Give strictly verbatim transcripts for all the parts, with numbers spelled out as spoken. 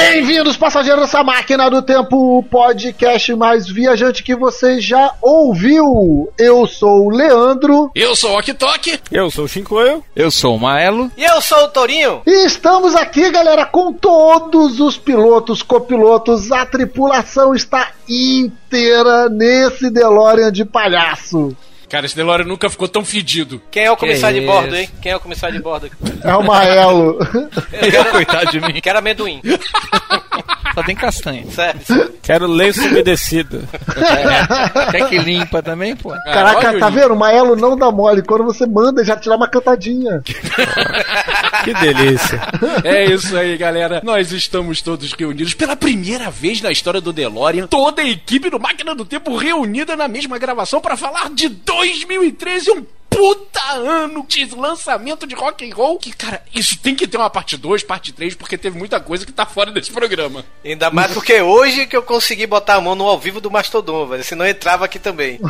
Bem-vindos, passageiros dessa máquina do tempo, o podcast mais viajante que você já ouviu. Eu sou o Leandro. Eu sou o Okitoki. Eu sou o Shinkoio. Eu sou o Maelo. E eu sou o Torinho. E estamos aqui, galera, com todos os pilotos, copilotos. A tripulação está inteira nesse DeLorean de palhaço. Cara, esse DeLorean nunca ficou tão fedido. Quem é o comissário Que de bordo, isso? hein? Quem é o comissário de bordo? É o Maelo. Coitado de mim. Quero amendoim. Só tem castanha. Sério. Quero lenço umedecido. É. Quer que limpa também, pô? Caraca, olha tá o- vendo? O Maelo não dá mole. Quando você manda, já tira uma cantadinha. Que delícia. É isso aí, galera. Nós estamos todos reunidos pela primeira vez na história do DeLorean. Toda a equipe do Máquina do Tempo reunida na mesma gravação para falar de dois mil e treze, um puta ano de lançamento de rock and roll. Que, cara, isso tem que ter uma parte dois, parte três, porque teve muita coisa que tá fora desse programa. Ainda mais porque hoje que eu consegui botar a mão no ao vivo do Mastodon, velho. Senão eu entrava aqui também.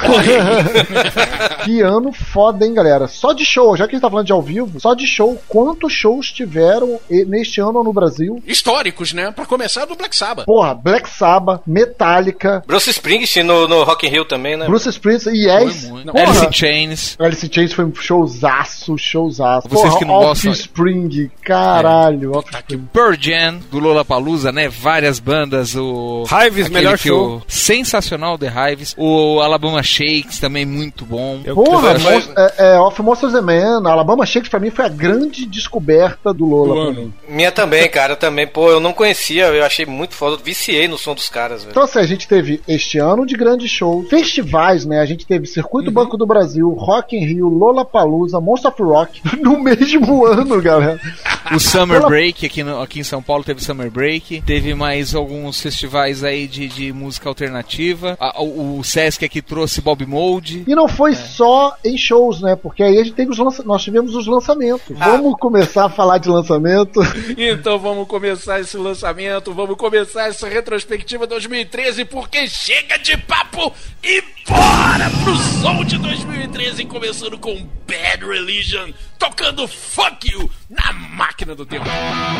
Que ano foda, hein, galera? Só de show, já que a gente tá falando de ao vivo, só de show, quantos shows tiveram e- neste ano no Brasil? Históricos, né? Pra começar, do Black Sabbath. Porra, Black Sabbath, Metallica, Bruce Springsteen no, no Rock in Rio também, né? Bruce Springsteen, Yes. Foi muito. Porra, Alice in Chains. Alice in Chains foi um showzaço, showzaço. Vocês Porra, que não gostam- Offspring, caralho. Offspring. Pearl Jam, do Lollapalooza, né? Várias bandas. O Hives, aquele melhor que show. o- Sensacional, The Hives. O Alabama Shakes, também muito bom. Eu- Porra, eu- Mon- é, é, Of Monsters and Men, Alabama Shakes pra mim foi a grande descoberta do Lola. Do pra ano. mim. Minha também, cara, também. Pô, eu não conhecia, eu achei muito foda. Eu viciei no som dos caras, velho. Então assim, a gente teve este ano de grandes shows, festivais, né? A gente teve Circuito Banco do Brasil, Rock in Rio, Lollapalooza, Monster of Rock, no mesmo ano, galera. O Summer Pela- Break, aqui, no- aqui em São Paulo teve Summer Break. Teve mais alguns festivais aí de, de música alternativa. A- o, o Sesc aqui trouxe Bob Mould. E não foi só em shows, né? Porque aí a gente teve os lança... nós tivemos os lançamentos. Ah. Vamos começar a falar de lançamento. Então vamos começar esse lançamento, vamos começar essa retrospectiva dois mil e treze, porque chega de papo e bora pro som de dois mil e treze, começando com Bad Religion, tocando Fuck You na Máquina do Tempo.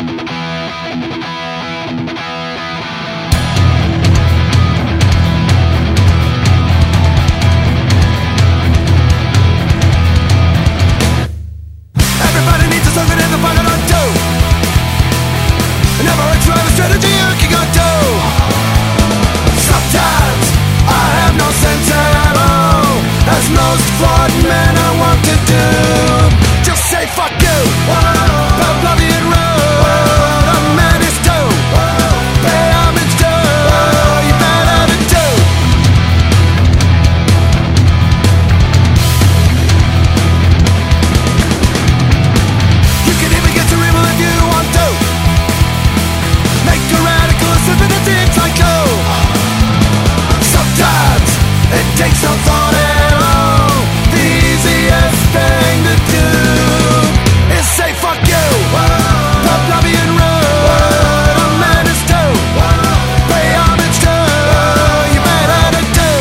Everybody needs a slogan in the pocket on dough. It never hurts to have a strategy you can go do. Sometimes I have no sense at all. As most flawed men I want to do. Just say fuck you. Pop lovey and road. A man is due. Pay homage to. You better to do. You can even get cerebral if you want to. Make a radical assessment that seems like you. Sometimes it takes no thought at all. The easiest thing to do is say fuck you. Pop lobby and road. A man is due. Pay homage to. You better to do.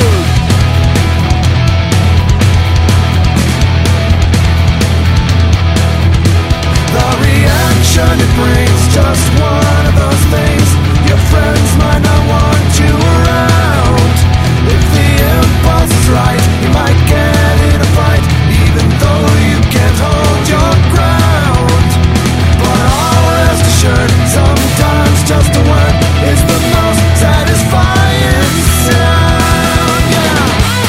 The reaction it brings, just one of those things. Your friends might not want you around. If the impulse is right, you might get in a fight, even though you can't hold your ground. But all rest assured, sometimes just a word is the most satisfying sound. Yeah.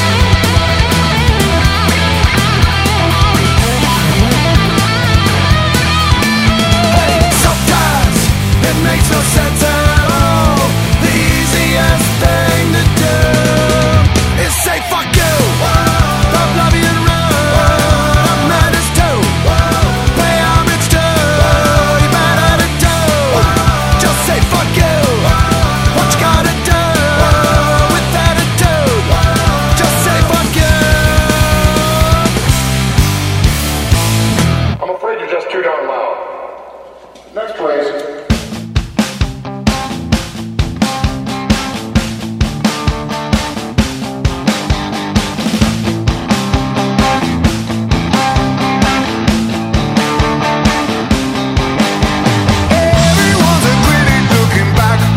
Sometimes it makes no sense at all. The easiest thing to do is say fuck you. Pop lobby and road. A man is due. Pay homage to. You better to do. Just say fuck you. What you gotta do with that attitude? Just say fuck you. I'm afraid you're just too darn loud. Next, please. Everyone's a critic looking back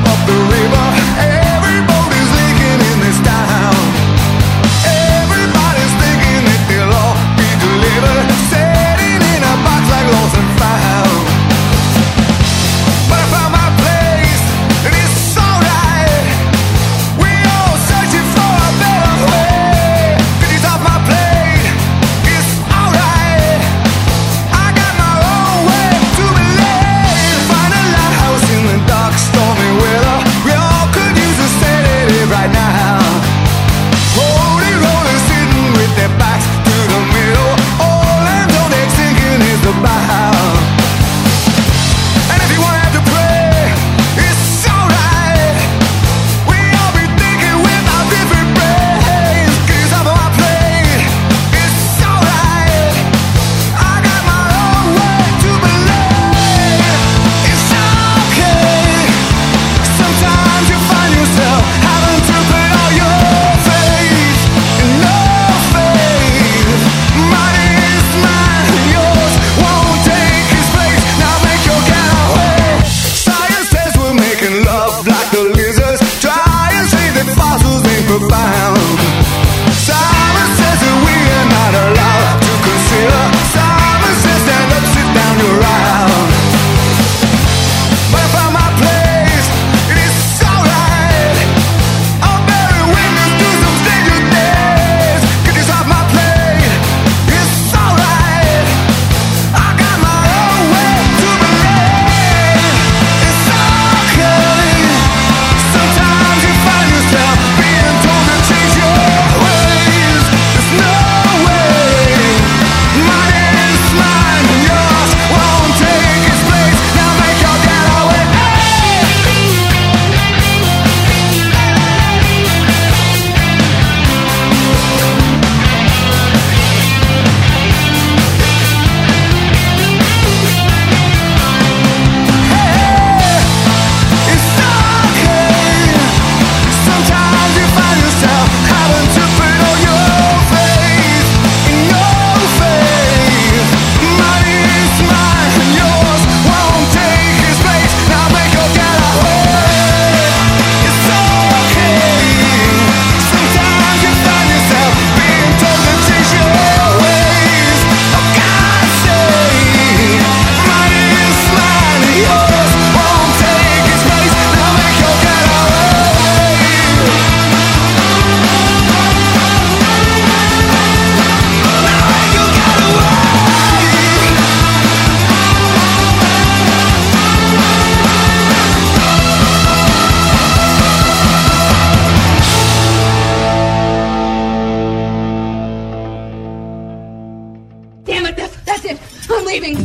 Damn it, that's, that's it. I'm leaving.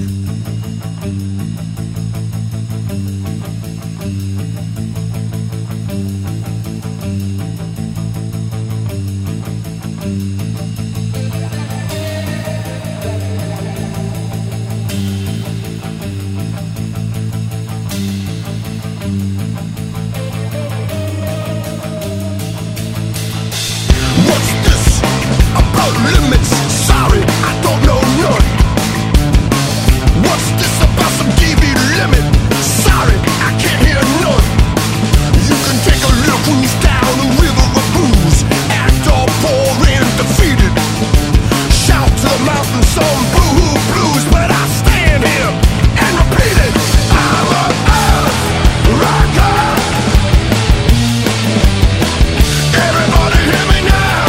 Limits, sorry, I don't know none. What's this about some D V limit? Sorry, I can't hear none. You can take a little cruise down the river of booze, act all poor and defeated. Shout to the mountain some boo-hoo blues, but I stand here and repeat it. I'm a earth rocker. Everybody hear me now.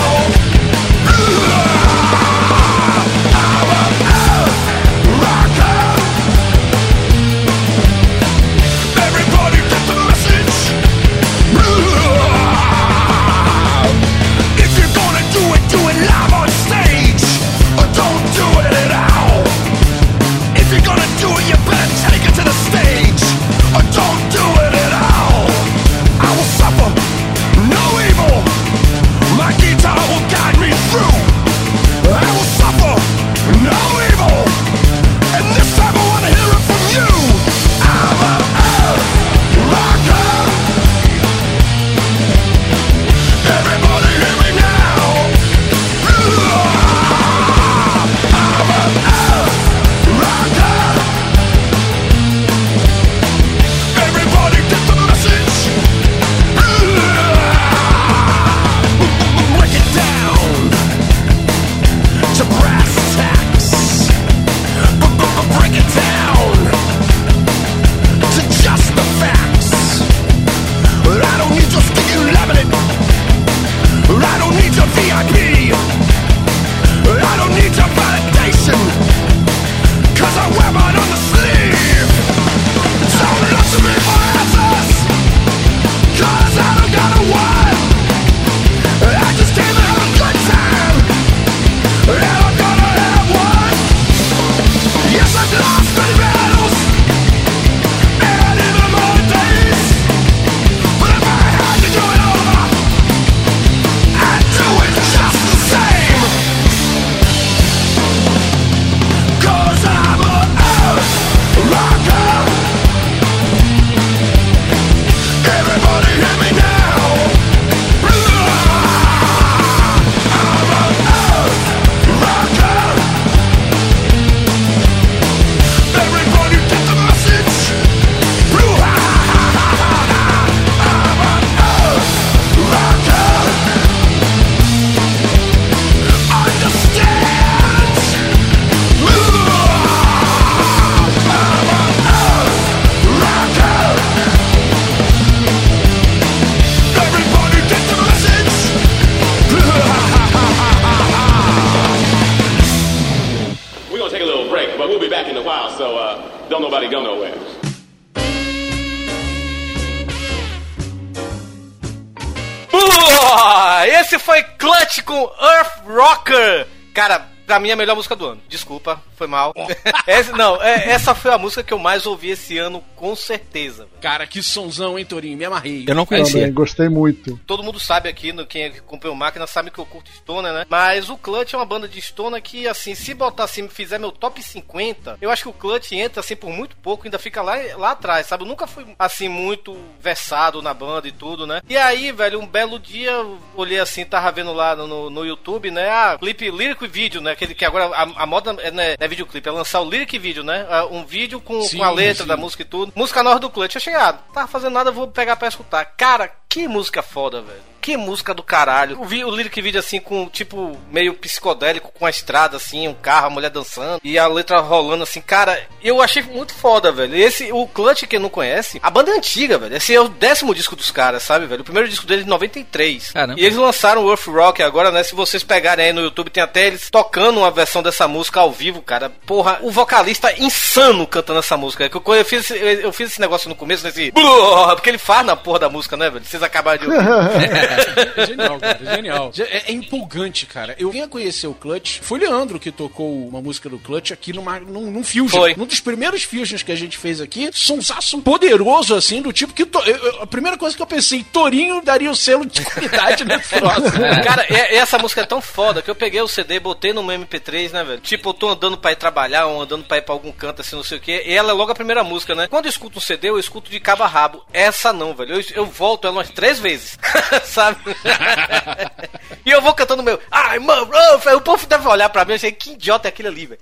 Esse foi Clutch com Earth Rocker. Cara, pra mim é a melhor música do ano. Desculpa, foi mal. Essa, não, é, essa foi a música que eu mais ouvi esse ano, com certeza. Véio. Cara, que sonzão, hein, Torinho? Me amarrei. Eu não conhecia. Também, gostei muito. Todo mundo sabe aqui, no, quem acompanha o Máquina sabe que eu curto Stoner, né? Mas o Clutch é uma banda de Stoner que, assim, se botar assim, fizer meu top cinquenta, eu acho que o Clutch entra, assim, por muito pouco, ainda fica lá, lá atrás, sabe? Eu nunca fui, assim, muito versado na banda e tudo, né? E aí, velho, um belo dia, eu olhei assim, tava vendo lá no, no YouTube, né? Ah, clipe lírico e vídeo, né? Aquele que agora a, a moda é, né, não é videoclipe, é lançar o lyric vídeo, né? Um vídeo com, sim, com a letra sim. da música e tudo. Música nova do Clutch. Eu cheguei, ah, tava fazendo nada, vou pegar pra escutar. Cara, que música foda, velho. Que música do caralho. Eu vi o lyric vídeo assim com, tipo, meio psicodélico, com a estrada assim, um carro, a mulher dançando e a letra rolando assim. Cara, eu achei muito foda, velho. E esse, o Clutch, quem não conhece, a banda é antiga, velho. Esse é o décimo disco dos caras, sabe, velho? O primeiro disco deles é de noventa e três. Caramba. E eles lançaram o Earth Rock agora, né? Se vocês pegarem aí no YouTube, tem até eles tocando uma versão dessa música ao vivo, cara. Porra, o vocalista insano cantando essa música. Eu fiz, eu fiz esse negócio no começo, nesse... Porque ele faz na porra da música, né, velho? Você vocês acabaram de ouvir. É genial, cara, genial. É, é empolgante, cara. Eu vim a conhecer o Clutch, foi o Leandro que tocou uma música do Clutch aqui numa, num, num Fusion. Foi. Num dos primeiros Fusions que a gente fez aqui, sonsaço poderoso, assim, do tipo que... To, eu, eu, a primeira coisa que eu pensei, Torinho daria o selo de qualidade nesse troço. Cara, e, e essa música é tão foda que eu peguei o C D, botei no meu M P três, né, velho? Tipo, eu tô andando pra ir trabalhar, ou andando pra ir pra algum canto, assim, não sei o quê. E ela é logo a primeira música, né? Quando eu escuto um C D, eu escuto de cabo a rabo. Essa não, velho. Eu, eu volto ela umas três vezes. Sabe? E eu vou cantando meu... Ai, mano, oh, o povo deve olhar pra mim e achei que idiota é aquele ali, velho.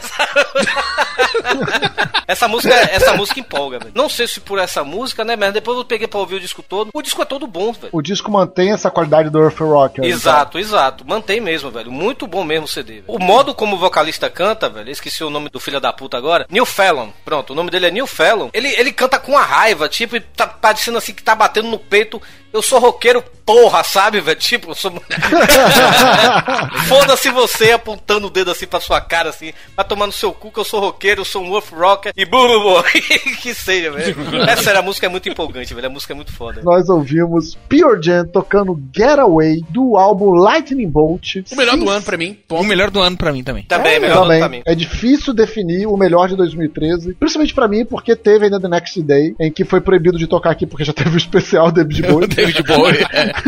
Essa música, essa música empolga, velho. Não sei se por essa música, né, mas depois eu peguei pra ouvir o disco todo. O disco é todo bom, velho. O disco mantém essa qualidade do Earth Rock. Exato, exato. Mantém mesmo, velho. Muito bom mesmo o C D, velho. O modo como o vocalista canta, velho, esqueci o nome do filho da puta agora. Neil Fallon. Pronto, o nome dele é Neil Fallon. Ele, ele canta com a raiva, tipo, tá parecendo assim que tá batendo no peito. Eu sou roqueiro, porra, sabe, velho? Tipo, eu sou... Foda-se você apontando o dedo assim pra sua cara, assim, pra tomar no seu cu que eu sou roqueiro, eu sou um Wolf Rocker e burro, que seja, velho. Essa era, a música é muito empolgante, velho. A música é muito foda. Nós ouvimos Pure Jam tocando Getaway do álbum Lightning Bolt. O melhor Sim. do ano pra mim. O melhor do ano pra mim também. Também, É, melhor do ano também. pra mim. É difícil definir o melhor de dois mil e treze, principalmente pra mim, porque teve ainda The Next Day, em que foi proibido de tocar aqui porque já teve o especial David Bowie. David Bowie.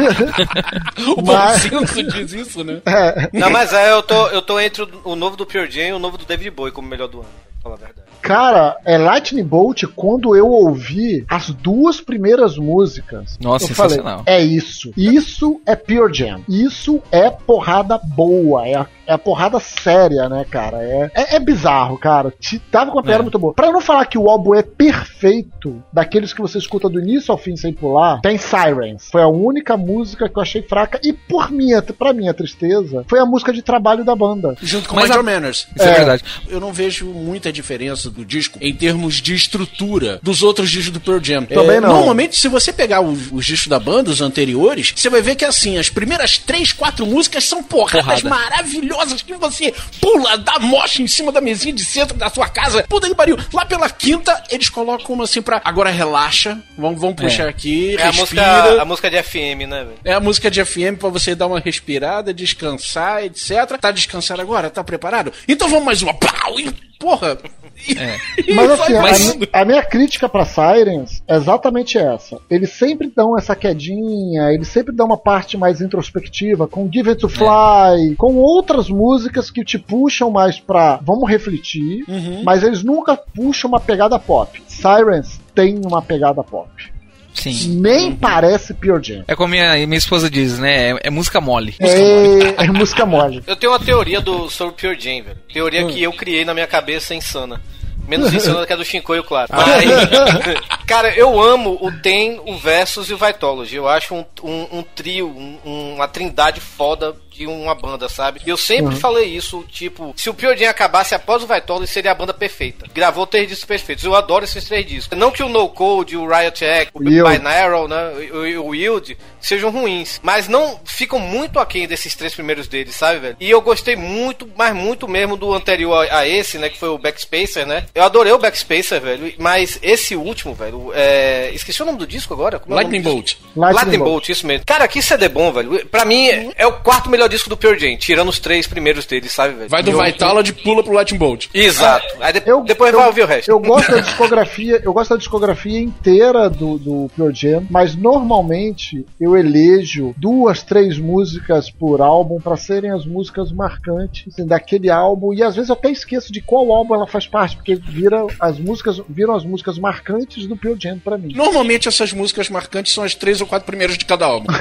O Mas- bom senso diz isso, né? É. Não, mas é, eu tô, eu tô entre o, o novo do Pure Jam e o novo do David Bowie como melhor do ano, pra falar a verdade. Cara, é Lightning Bolt, quando eu ouvi as duas primeiras músicas, Nossa, eu falei, sensacional. é isso. Isso é Pure Jam. Isso é porrada boa. É a, é a porrada séria, né, cara? É, é, é bizarro, cara. Te, tava com uma pegada É. muito boa. Pra eu não falar que o álbum é perfeito, daqueles que você escuta do início ao fim sem pular, tem Sirens. Foi a única música que eu achei fraca. E por minha, pra minha tristeza, foi a música de trabalho da banda. Junto com Mas Major a- Manners. Isso é, É. verdade. Eu não vejo muita diferença do disco em termos de estrutura dos outros discos do Pearl Jam. Também É, não. Normalmente, se você pegar os, os discos da banda, os anteriores, você vai ver que assim, as primeiras três, quatro músicas são porradas Porrada. maravilhosas que você pula, dá mocha em cima da mesinha de centro da sua casa. Puta que pariu. Lá pela quinta, eles colocam uma assim pra... Agora relaxa, vamos, vamos puxar aqui, É a respira. música, a música de F M, né, velho? É a música de F M pra você dar uma respirada, descansar, etcétera. Tá descansado agora? Tá preparado? Então vamos mais uma. Pau! E, porra! E, e Mas vai assim, a passando. mi- a, minha crítica pra Sirens é exatamente essa. Eles sempre dão essa quedinha, eles sempre dão uma parte mais introspectiva, com Give It to Fly, com outras músicas que te puxam mais pra vamos refletir, mas eles nunca puxam uma pegada pop. Sirens tem uma pegada pop. Sim. Nem parece Pure Jam. É como minha, minha esposa diz, né? É, é música mole. Música mole. É, é música mole. Eu tenho uma teoria do, sobre Pure Jam, velho. Teoria que eu criei na minha cabeça insana. Menos insana que a do Shinkoio, claro. Mas, cara, eu amo o Ten, o Versus e o Vitology. Eu acho um, um, um trio, um, uma trindade foda de uma banda, sabe? E eu sempre falei isso, tipo, se o Pure Jam acabasse após o Vitology, seria a banda perfeita. Gravou três discos perfeitos. Eu adoro esses três discos. Não que o No Code, o Riot Act, o Yield. Binaural, né, o, o Yield sejam ruins, mas não ficam muito aquém desses três primeiros deles, sabe, velho? E eu gostei muito, mas muito mesmo do anterior a, a esse, né, que foi o Backspacer, né? Eu adorei o Backspacer, velho, mas esse último, velho, é... esqueci o nome do disco agora? Como é o nome Lightning do Bolt. disco? Lightning Lightning Bolt. Bolt, isso mesmo. Cara, que C D bom, velho. Pra mim, é o quarto melhor disco do Pure Jam, tirando os três primeiros deles, sabe, velho? Vai do Eu- Vitalogy, pula pro Lightning Bolt. Exato. Aí de- Eu- depois eu- vai ouvir o resto. Eu gosto da discografia, eu gosto da discografia inteira do, do Pure Jam, mas normalmente eu elejo duas, três músicas por álbum pra serem as músicas marcantes assim, daquele álbum, e às vezes eu até esqueço de qual álbum ela faz parte, porque vira as músicas, viram as músicas marcantes do Pure Jam pra mim. Normalmente essas músicas marcantes são as três ou quatro primeiras de cada álbum.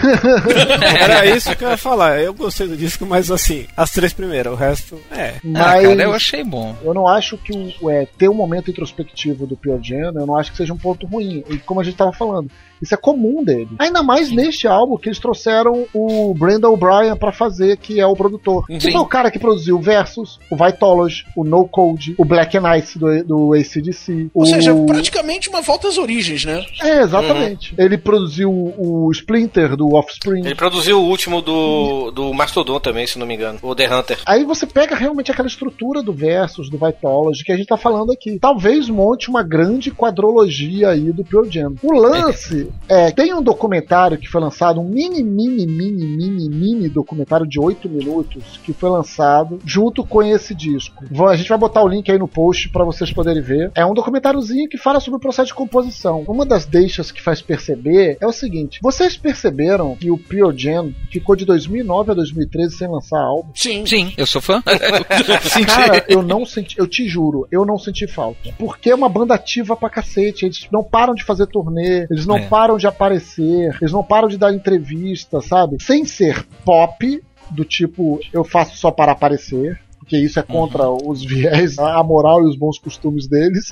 Era isso que eu ia falar. Eu gostei do disco, mas assim, as três primeiras, o resto é. Ah, Mas cara, eu achei bom. eu não acho que o, é, ter um momento introspectivo do Pure Jam, eu não acho que seja um ponto ruim. E como a gente tava falando, isso é comum dele. Ainda mais neste álbum que eles trouxeram o Brendan O'Brien pra fazer, que é o produtor. Que Sim. foi o cara que produziu o Versus, o Vitology, o No Code, o Black and Ice do, do A C D C. Ou o... seja, praticamente uma volta às origens, né? É, exatamente. Ele produziu o Splinter do Offspring. Ele produziu o último do, do Mastodon também, se não me engano. O The Hunter. Aí você pega realmente aquela estrutura do Versus, do Vitology, que a gente tá falando aqui. Talvez monte uma grande quadrologia aí do Pure Jam. O lance seguinte, é, tem um documentário que foi lançado, um mini, mini, mini, mini, mini documentário de oito minutos que foi lançado junto com esse disco. A gente vai botar o link aí no post pra vocês poderem ver. É um documentáriozinho que fala sobre o processo de composição. Uma das deixas que faz perceber é o seguinte, vocês perceberam que o Pearl Jam ficou de dois mil e nove a dois mil e treze sem lançar álbum? Sim, sim, eu sou fã. Cara, eu não senti, eu te juro, eu não senti falta. Porque é uma banda ativa pra cacete, eles não param de fazer turnê, eles não é. param de aparecer, eles não param de dar entrevista, sabe? Sem ser pop, do tipo, eu faço só para aparecer, porque isso é contra uhum. os viés, a moral e os bons costumes deles.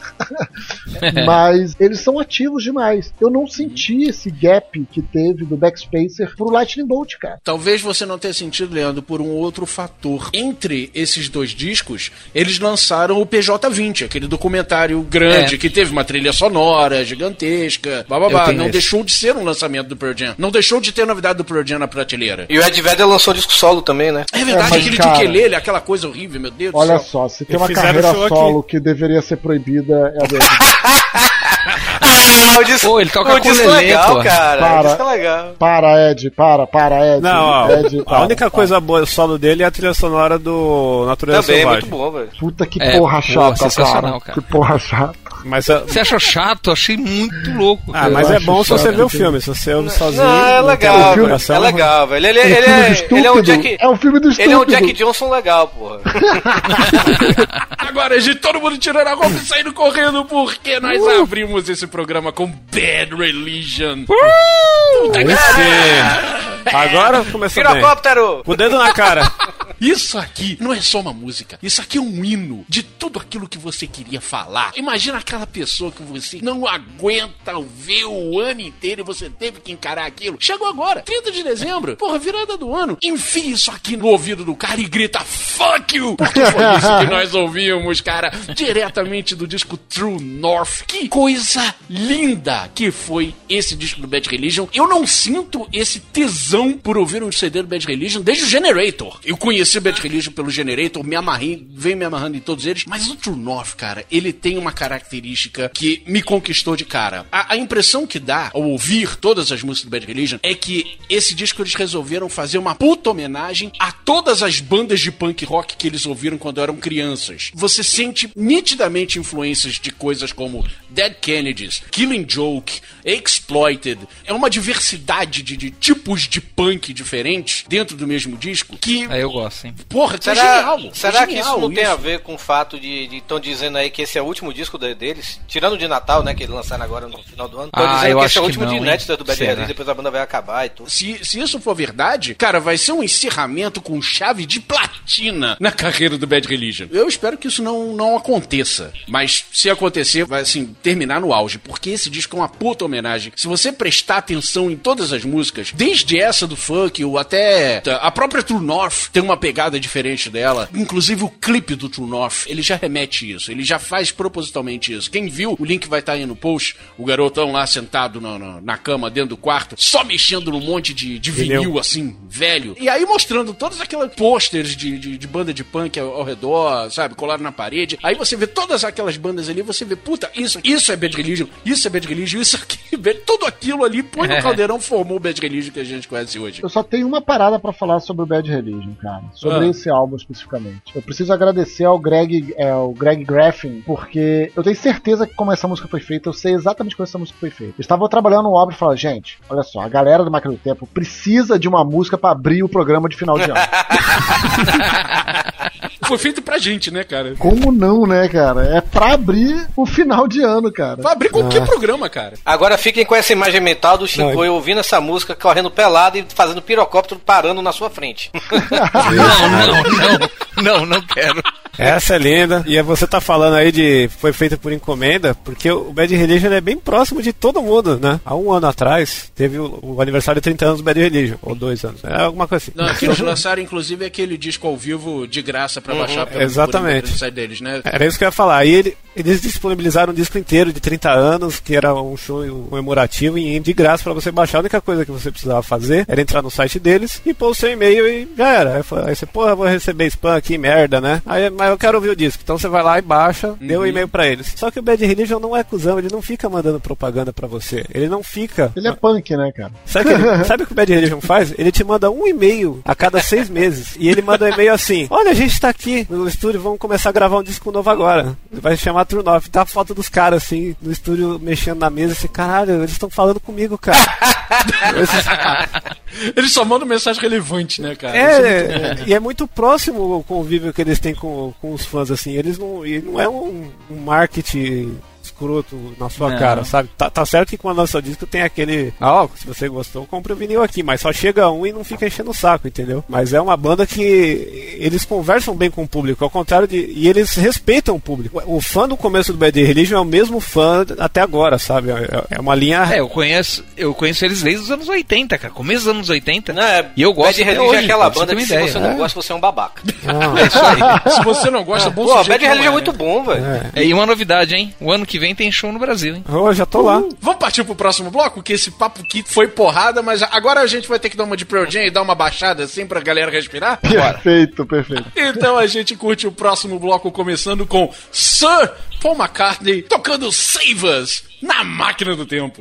Mas eles são ativos demais. Eu não senti esse gap que teve do Backspacer pro Lightning Bolt, cara. Talvez você não tenha sentido, Leandro, por um outro fator. Entre esses dois discos, eles lançaram o P J vinte, aquele documentário grande é. que teve uma trilha sonora gigantesca, bababá. Não esse. deixou de ser um lançamento do Pearl Jam. Não deixou de ter novidade do Pearl Jam na prateleira. E o Ed Vedder lançou disco solo também, né? É verdade, é, aquele cara, de ukulele, aquela coisa horrível. Meu Deus olha do céu. só, se tem uma carreira solo aqui que deveria ser proibida, é a dele. Ah, o disco, pô, ele toca o disco ukulele, legal, pô. cara. Para, o disco é legal. Para, Ed, para, para, Ed. Não, ó, Ed, para, a única para. coisa boa solo dele é a trilha sonora do Natureza Também, Selvagem. muito bom, velho. Puta que é, porra pô, chata, sensacional, cara. cara. Que porra chata. Mas, uh, você achou chato? Achei muito louco. Ah, mas é bom se você ver o filme. Se você ouve sozinho. Não, é legal, velho. É legal, velho. Ele, ele, ele, é, ele é um Jack. É um filme do estúpido. Ele é um Jack Johnson legal, porra. Agora, gente, todo mundo tirando a roupa e saindo correndo porque nós uh. abrimos esse programa com Bad Religion. Uh. Puta que... Agora começou bem. Pirocóptero! Com o dedo na cara. Isso aqui não é só uma música. Isso aqui é um hino de tudo aquilo que você queria falar. Imagina aquela pessoa que você não aguenta ver o ano inteiro e você teve que encarar aquilo. Chegou agora, trinta de dezembro. Porra, virada do ano. Enfia isso aqui no ouvido do cara e grita fuck you! Porque foi isso que nós ouvimos, cara. Diretamente do disco True North. Que coisa linda que foi esse disco do Bad Religion. Eu não sinto esse tesão por ouvir um C D do Bad Religion desde o Generator. Eu conheci o Bad Religion pelo Generator, me amarrei, venho me amarrando em todos eles, mas o True North, cara, ele tem uma característica que me conquistou de cara. A, a impressão que dá ao ouvir todas as músicas do Bad Religion é que esse disco eles resolveram fazer uma puta homenagem a todas as bandas de punk rock que eles ouviram quando eram crianças. Você sente nitidamente influências de coisas como Dead Kennedys, Killing Joke, Exploited. É uma diversidade de, de tipos de punk diferentes dentro do mesmo disco que... Ah, eu gosto, sim. Porra, será, é genial. Será é que genial isso não isso. tem a ver com o fato de estão dizendo aí que esse é o último disco de, deles? Tirando o de Natal, né, que eles lançaram agora no final do ano. Estão Ah, dizendo eu que acho esse é o que último não, de hein? inédito do Bad Será? Religion, depois a banda vai acabar e tudo. Se, se isso for verdade, cara, vai ser um encerramento com chave de platina na carreira do Bad Religion. Eu espero que isso não, não aconteça. Mas se acontecer, vai assim, terminar no auge. Porque esse disco é uma puta homenagem. Se você prestar atenção em todas as músicas, desde essa do funk, ou até a própria True North tem uma pegada diferente dela. Inclusive o clipe do True North, ele já remete isso. Ele já faz propositalmente isso. Quem viu, o link vai estar aí no post. O garotão lá sentado no, no, na cama, dentro do quarto, só mexendo num monte de, de vinil, assim, velho. E aí mostrando todos aqueles pôsteres de, de, de banda de punk ao, ao redor, sabe? Colado na parede. Aí você vê todas aquelas bandas ali, você vê, puta, isso, isso é Bad Religion, isso é Bad Religion, isso aqui, tudo aquilo ali, põe no caldeirão, formou o Bad Religion que a gente conhece hoje. Eu só tenho uma parada pra falar sobre o Bad Religion, cara. Sobre ah. esse álbum especificamente. Eu preciso agradecer ao Greg, é, ao Greg Graffin, porque eu tenho certeza que como essa música foi feita, eu sei exatamente como essa música foi feita. Eu estava trabalhando no álbum e falava, gente, olha só, a galera do Máquina do Tempo precisa de uma música pra abrir o programa de final de ano. Foi feito pra gente, né, cara? Como não, né, cara? É pra abrir o final de ano, cara. Pra abrir qualquer ah. programa, cara. Agora fiquem com essa imagem mental do Chico ouvindo essa música, correndo pelado e fazendo pirocóptero parando na sua frente. Não, não, não. Não, não quero. Essa é linda. E você tá falando aí de foi feita por encomenda, porque o Bad Religion é bem próximo de todo mundo, né? Há um ano atrás, teve o, o aniversário de trinta anos do Bad Religion, ou dois anos. É alguma coisa assim. Não, que eles lançaram, inclusive, aquele disco ao vivo de graça pra uhum. baixar pelo Exatamente. Por deles, né? Era isso que eu ia falar. Aí ele, eles disponibilizaram um disco inteiro de trinta anos, que era um show comemorativo e de graça pra você baixar. A única coisa que você precisava fazer era entrar no site deles e pôr o seu e-mail e já era. Aí você, porra, vou receber spam aqui, merda, né? Aí, mas mas eu quero ouvir o disco. Então você vai lá e baixa, uhum. dê um e-mail pra eles. Só que o Bad Religion não é cuzão, ele não fica mandando propaganda pra você. Ele não fica... Ele é punk, né, cara? Sabe, que ele, sabe o que o Bad Religion faz? Ele te manda um e-mail a cada seis meses. E ele manda um e-mail assim: olha, a gente tá aqui no estúdio, vamos começar a gravar um disco novo agora. Vai chamar True North. Tá a foto dos caras assim, no estúdio, mexendo na mesa, assim, caralho, eles estão falando comigo, cara. Eles só mandam mensagem relevante, né, cara? É, é e é muito próximo o convívio que eles têm com, com os fãs, assim. Eles não, e não é um, um marketing escroto na sua não. cara, sabe? Tá, tá certo que quando lança o disco tem aquele, ó, oh, se você gostou, compre o vinil aqui, mas só chega um e não fica enchendo o saco, entendeu? Mas é uma banda que eles conversam bem com o público, ao contrário de... E eles respeitam o público. O fã do começo do Bad Religion é o mesmo fã até agora, sabe? É uma linha... É, eu conheço, eu conheço eles desde os anos oitenta, cara. Começo dos anos oitenta. Não, é, e eu gosto Bad Religion hoje, é aquela banda que que se ideia. você não é. gosta, você é um babaca. Ah. É isso aí. Se você não gosta, é bom Pô, sujeito. Bad Religion é, é muito né? bom, velho. É. E uma novidade, hein? O ano que vem tem show no Brasil, hein? Eu já tô lá. Uh, vamos partir pro próximo bloco, que esse papo aqui foi porrada, mas agora a gente vai ter que dar uma de Pearl Jam e dar uma baixada assim pra galera respirar? Perfeito, perfeito. Então a gente curte o próximo bloco, começando com Sir Paul McCartney tocando Save Us na Máquina do Tempo.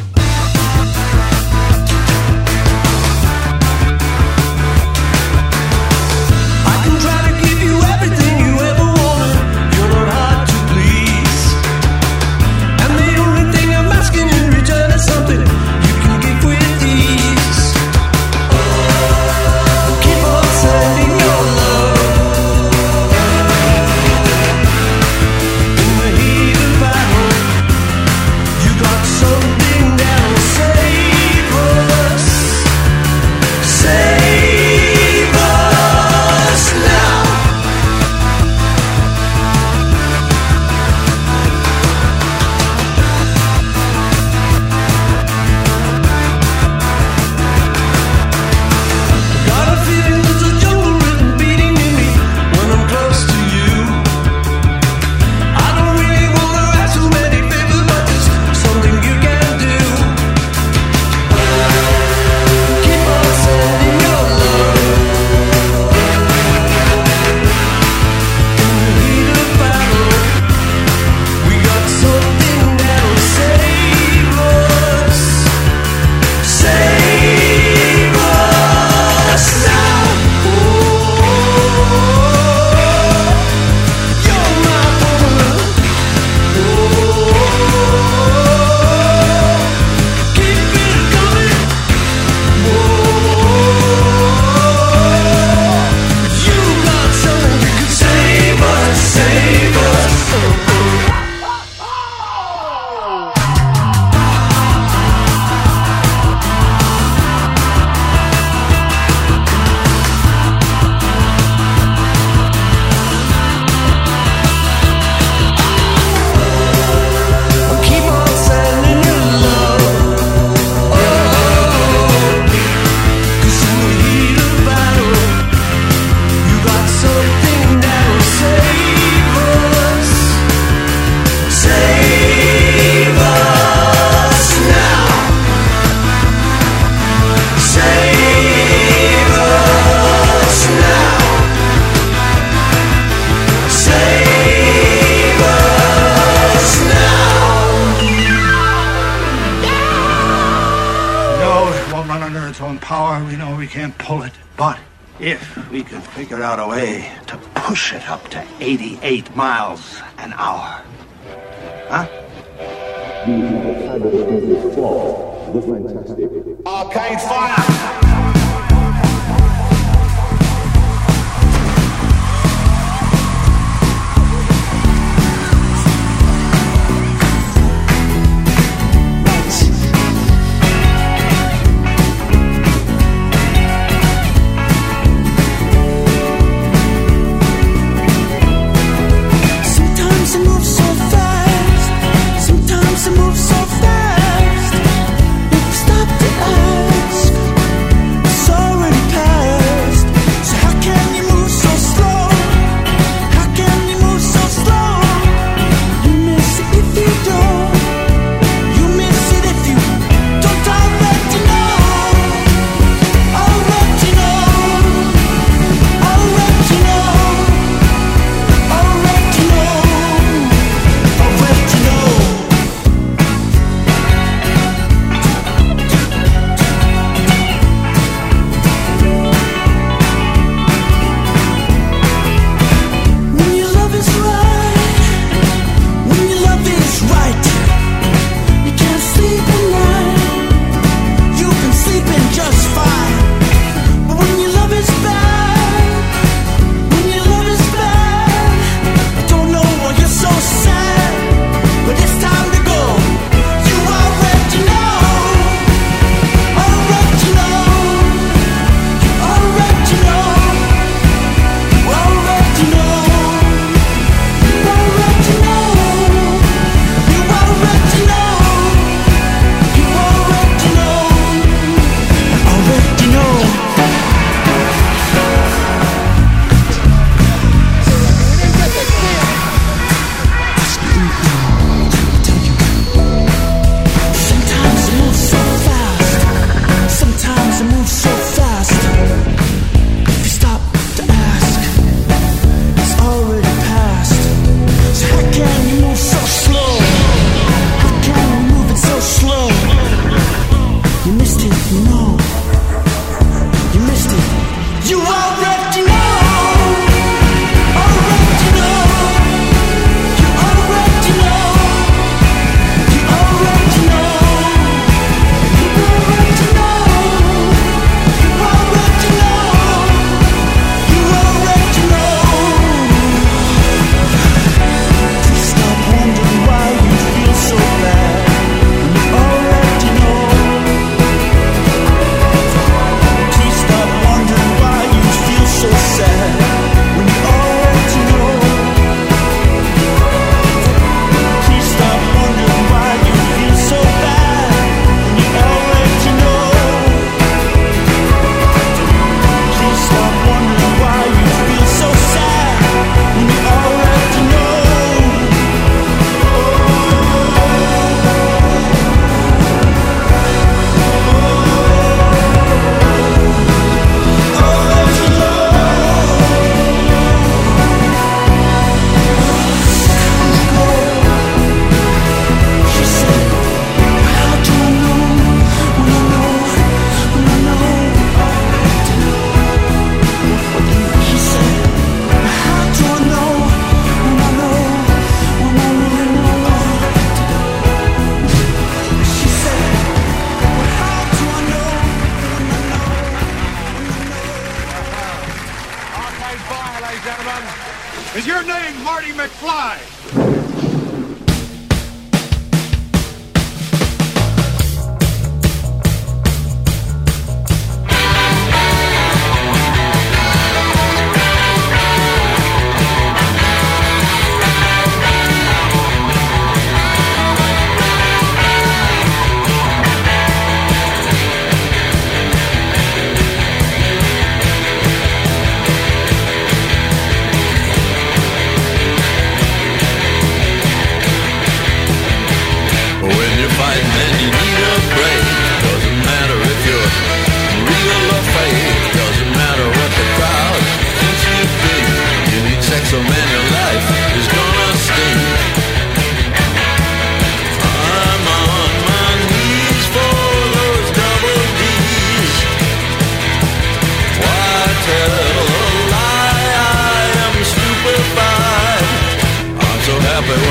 Figure out a way to push it up to eighty-eight miles an hour. Huh? Arcade fire! Move so fast. Stop to ask.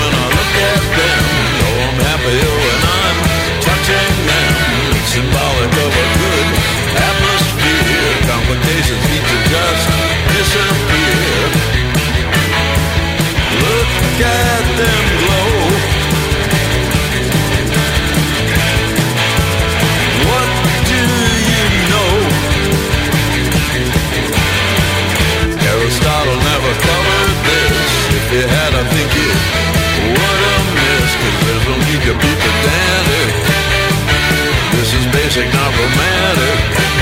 when I look at them. Oh, I'm happier when I'm touching them. It's symbolic of a good atmosphere. Complications need to just disappear. Look at them glow. What do you know? Aristotle never covered this. If he had, I think he would have missed. Cause there's no need to be pedantic. This is basic, not romantic.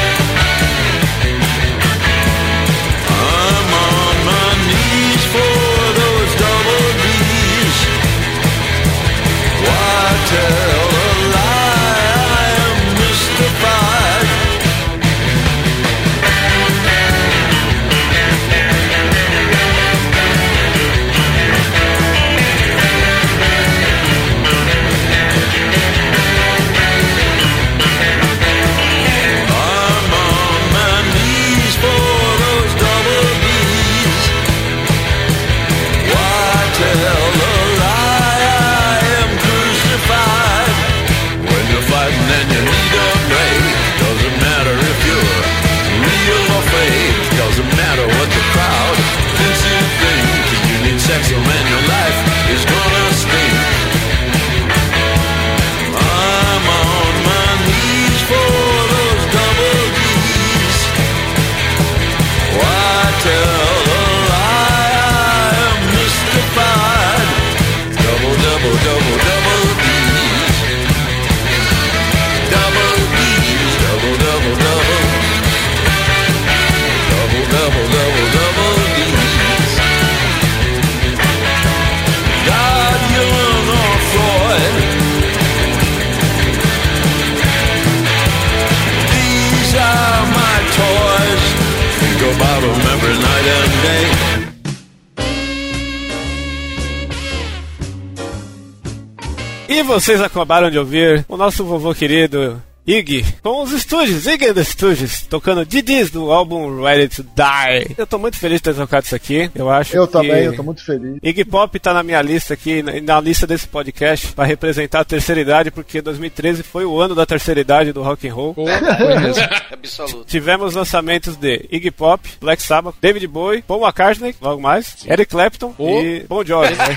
I'm on my knees for those double D's. Why tell a lie? I am mystified. I'm on my knees for those double D's. Why tell a lie? I am crucified. When you're fighting and you need a break, doesn't matter if you're real or fake. Doesn't matter what the crowd thinks you think. You need sex and your life is gonna stink. I'm on my knees for those double D's. Why tell a lie? I am mystified. Double, double, double, double D's. Double D's. Double, double, double. Double, double, double, double D's. God, Jung or Freud. These are my toys. Think about them every night and day. E vocês acabaram de ouvir o nosso vovô querido Iggy com os Stooges, Iggy and the Stooges, tocando D Ds do álbum Ready to Die. Eu tô muito feliz de ter tocado isso aqui. Eu acho Eu que também, eu tô muito feliz. Iggy Pop tá na minha lista aqui, na, na lista desse podcast, pra representar a terceira idade, porque dois mil e treze foi o ano da terceira idade do rock and roll. Absoluto. Tivemos lançamentos de Iggy Pop, Black Sabbath, David Bowie, Paul McCartney, logo mais, Eric Clapton e Bon Jovi. Né?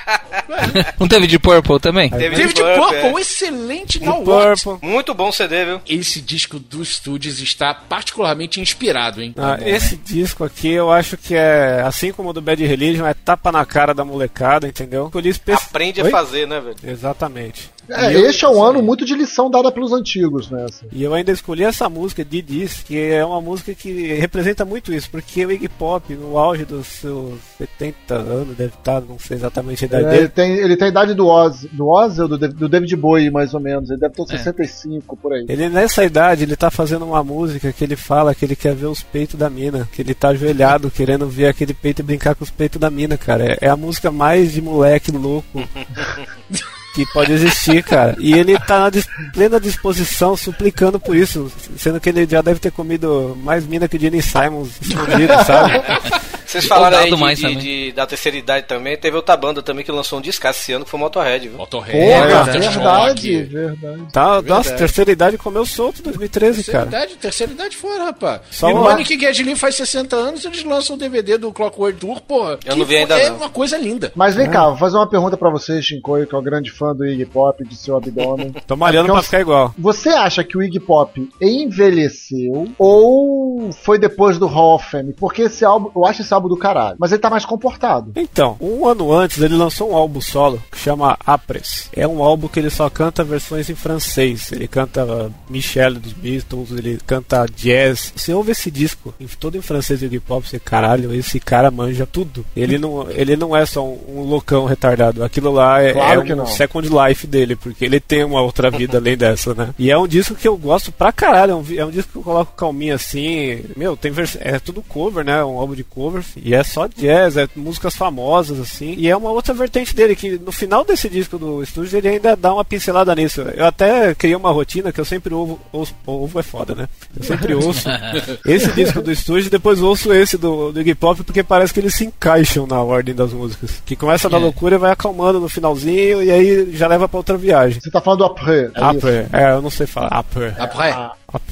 Não teve de Purple também? David, David Purple, Purple, é. excelente O Now What. Purple. Muito bom C D, viu? Esse disco dos Stooges está particularmente inspirado, hein? Ah, Tá bom, esse né? disco aqui eu acho que é, assim como o do Bad Religion, é tapa na cara da molecada, entendeu? Escolhi espe- Aprende Oi? a fazer, né, velho? Exatamente. É, E eu- este é um ano muito de lição dada pelos antigos, né? assim. E eu ainda escolhi essa música, D Ds, que é uma música que representa muito isso, porque o Iggy Pop, no auge dos seus setenta anos, deve estar, não sei exatamente a idade É, ele, dele. tem, ele tem a idade do Ozzy, do Ozzy ou do, Dav- do David Bowie, mais ou menos. Ele deve ter uns É. sessenta e cinco por aí. Ele nessa idade, ele tá fazendo uma música que ele fala que ele quer ver os peitos da mina, que ele tá ajoelhado querendo ver aquele peito e brincar com os peitos da mina, cara. É, é a música mais de moleque louco que pode existir, cara. E ele tá na dis- plena disposição, suplicando por isso, sendo que ele já deve ter comido mais mina que o Gene Simons escondido, sabe? Vocês falaram aí Ousado de, mais de- também. de- da terceira idade também. Teve outra banda também que lançou um disco esse ano, que foi o Motorhead, viu? Motorhead, Porra, Aftershock. verdade, verdade. Tá, nossa, verdade. terceira idade comeu solto em dois mil e treze, Terceira cara. idade, terceira idade fora, rapaz. Só e no uma- ano que Gedlin faz sessenta anos, eles lançam o D V D do Clockwork Tour, porra. Eu que não vi ainda É não. uma coisa linda. Mas vem cá, vou fazer uma pergunta pra você, Shinkoio, que é o grande fã do Iggy Pop, de seu abdômen. Tô malhando É porque pra eu- ficar igual. Você acha que o Iggy Pop envelheceu ou foi depois do Hall of Fame? Porque esse álbum, eu acho esse álbum do caralho, mas ele tá mais comportado. Então, um ano antes ele lançou um álbum solo que chama Apres. É um álbum que ele só canta versões em francês. Ele canta uh, Michelle dos Beatles, ele canta jazz. Você ouve esse disco em- todo em francês e hip hop, você caralho, esse cara manja tudo. Ele não, ele não é só um, um loucão retardado. Aquilo lá é, Claro é que um não. second life dele, porque ele tem uma outra vida além dessa, né? E é um disco que eu gosto pra caralho. É um, vi- é um disco que eu coloco calminho assim. Meu, tem vers- é tudo cover, né? Um álbum de covers. assim. E é só jazz, é músicas famosas, assim. E é uma outra vertente dele, que no final desse disco do Stooges, ele ainda dá uma pincelada nisso. Eu até criei uma rotina que eu sempre ouvo, ouço, ouvo é foda, né? Eu sempre ouço esse disco do Stooges e depois ouço esse do, do Iggy Pop, porque parece que eles se encaixam na ordem das músicas. Que começa na é. loucura e vai acalmando no finalzinho e aí já leva pra outra viagem. Você tá falando do Après. É Après, é, eu não sei falar. Après. Après. Ah.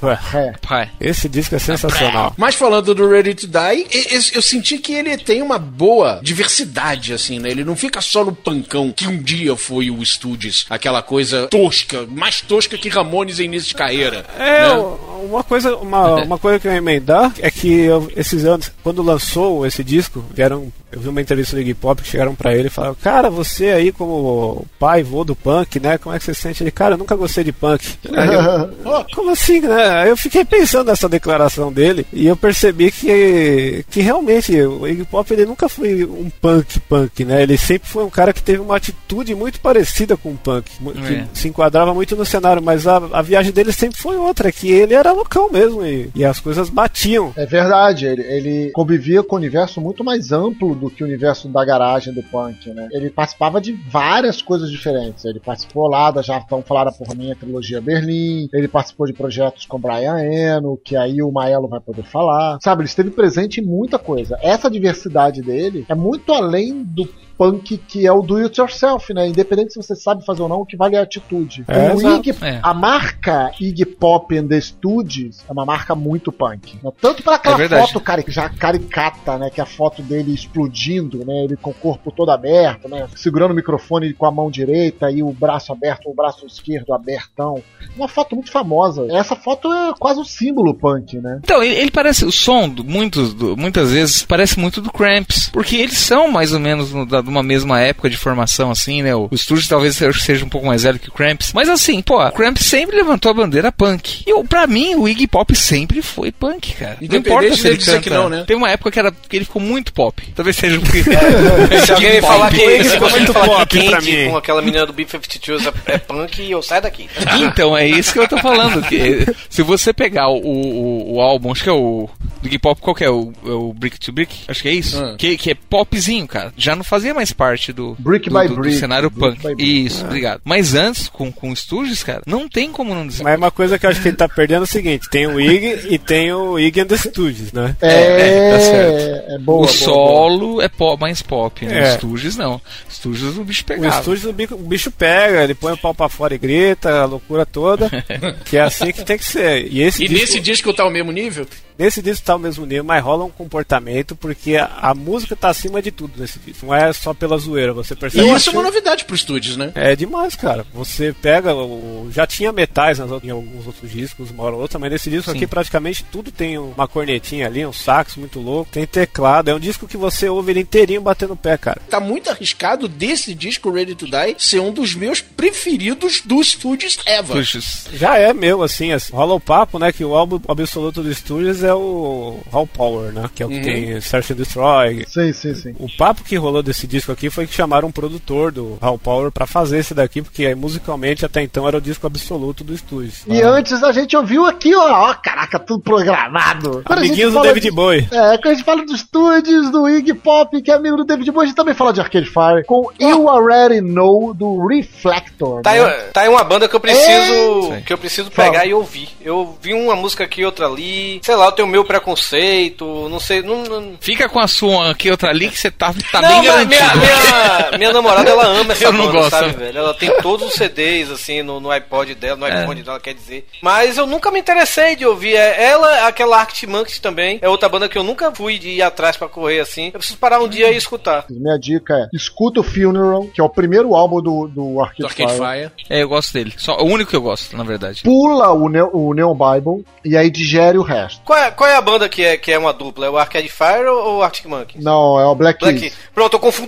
Après. Esse disco é sensacional. Mas falando do Ready to Die, eu, eu senti que ele tem uma boa diversidade, assim, né? Ele não fica só no pancão que um dia foi o Stooges, aquela coisa tosca, mais tosca que Ramones em início de carreira. É, né? uma coisa, uma, uma coisa que eu ia emendar é que eu, esses anos, quando lançou esse disco, vieram, eu vi uma entrevista do Iggy Pop que chegaram pra ele e falaram: cara, você aí como pai, vô do punk, né? Como é que você se sente? Ele, cara, eu nunca gostei de punk. Aí eu, oh, como assim, né? Aí eu fiquei pensando nessa declaração dele e eu percebi que, que realmente o Iggy Pop ele nunca foi um punk punk, né? Ele sempre foi um cara que teve uma atitude muito parecida com o punk, que é. se enquadrava muito no cenário, mas a, a viagem dele sempre foi outra, que ele era loucão mesmo e, e as coisas batiam. É verdade, ele, ele convivia com um universo muito mais amplo do que o universo da garagem do punk, né? Ele participava de várias coisas diferentes. Ele participou lá da Já Tão Falada Por Mim, a trilogia Berlim, ele participou de projetos com Brian Eno, que aí o Maelo vai poder falar. Sabe, ele esteve presente em muita coisa. Essa diversidade dele é muito além do punk que é o do it yourself, né? Independente se você sabe fazer ou não, o que vale é a atitude. É, o Iggy, é. A marca Iggy Pop and the Stooges é uma marca muito punk. Né? Tanto para aquela é foto cari- já caricata, né? Que é a foto dele explodindo, né? Ele com o corpo todo aberto, né? Segurando o microfone com a mão direita e o braço aberto, o braço esquerdo abertão. Uma foto muito famosa. Essa foto é quase um símbolo punk, né? Então, ele, ele parece, o som, do, muitos, do, muitas vezes, parece muito do Cramps, porque eles são mais ou menos no, da, de uma mesma época de formação, assim, né? O, o Stooges talvez seja um pouco mais velho que o Cramps, mas assim, pô, o Cramps sempre levantou a bandeira punk. E pra mim, o Iggy Pop sempre foi punk, cara. Não importa se ele canta. Que não, né? Teve uma época que, era, que ele ficou muito pop. Talvez seja um é, se alguém me falar que ele ficou muito pop que pra mim, com aquela menina do B cinquenta e dois é, é punk, eu saio daqui. Então, é isso que eu tô falando. Que, se você pegar o, o, o álbum, acho que é o do Iggy Pop, qual que é? O, o Brick to Brick? Acho que é isso. Ah. Que, que é popzinho, cara. Já não fazia mais parte do, Brick do, by do, brick, do cenário brick punk. Isso, ah. obrigado. Mas antes, com, com o Stooges, cara, não tem como não dizer. Mas uma coisa que eu acho que ele tá perdendo é o seguinte: tem o Iggy e tem o Iggy and the Stooges, né? É, é, tá certo. É boa, o boa, solo boa. é pop, mais pop, né? É. O Stooges não. Stooges o bicho pegava. O Stooges o bicho, o bicho pega, ele põe o pau pra fora e grita, a loucura toda. Que é assim que tem que ser. E, esse e disco, nesse disco tá ao mesmo nível? Nesse disco tá ao mesmo nível, mas rola um comportamento, porque a, a música tá acima de tudo nesse disco. Não é só pela zoeira, você percebe. E isso é uma novidade pro Stooges, né? É demais, cara. Você pega. O, já tinha metais nas, em alguns outros discos, uma hora ou outra, mas nesse disco Sim. aqui praticamente tudo tem uma cornetinha ali, um sax muito louco, tem teclado. É um disco que você ouve ele inteirinho batendo o pé, cara. Tá muito arriscado desse disco, Ready to Die, ser um dos meus preferidos dos Stooges ever. Puxas. Já é meu, assim, assim. Rola o papo, né? Que o álbum absoluto do Stooges é o Raw Power, né? Que é o que uhum. tem Search and Destroy. Sim, sim, sim. O papo que rolou desse disco aqui foi que chamaram um produtor do Raw Power pra fazer esse daqui, porque musicalmente até então era o disco absoluto do Stooges. E ah. antes a gente ouviu aqui, ó, ó, caraca, tudo programado. Amiguinhos do David de, Bowie. É, quando a gente fala do Stooges, do Iggy Pop, que é amigo do David Bowie, a gente também fala de Arcade Fire, com oh. You Already Know, do Reflector. Tá, né? aí, tá aí uma banda que eu preciso, é... que eu preciso pegar Fala. e ouvir. Eu vi uma música aqui, outra ali, sei lá, eu tenho o meu preconceito, não sei, não, não... Fica com a sua aqui, outra ali, que você tá, tá não, bem garantido. Minha, minha, minha namorada, ela ama essa eu não banda, gosto. sabe, velho? Ela tem todos os C Ds, assim, no, no iPod dela, no iPhone é. dela, quer dizer. Mas eu nunca me interessei de ouvir. Ela, aquela Arctic Monkeys também, é outra banda que eu nunca fui de ir atrás pra correr, assim. Eu preciso parar um dia e escutar. Minha dica é, escuta o Funeral, que é o primeiro álbum do, do Arcade, Arcade Fire. Fire. É, eu gosto dele. Só, o único que eu gosto, na verdade. Pula o, ne- o Neon Bible e aí digere o resto. Qual é, qual é a banda que é, que é uma dupla? É o Arcade Fire ou o Arctic Monkeys? Não, é o Black Keys. Black Keys. Pronto, eu confundo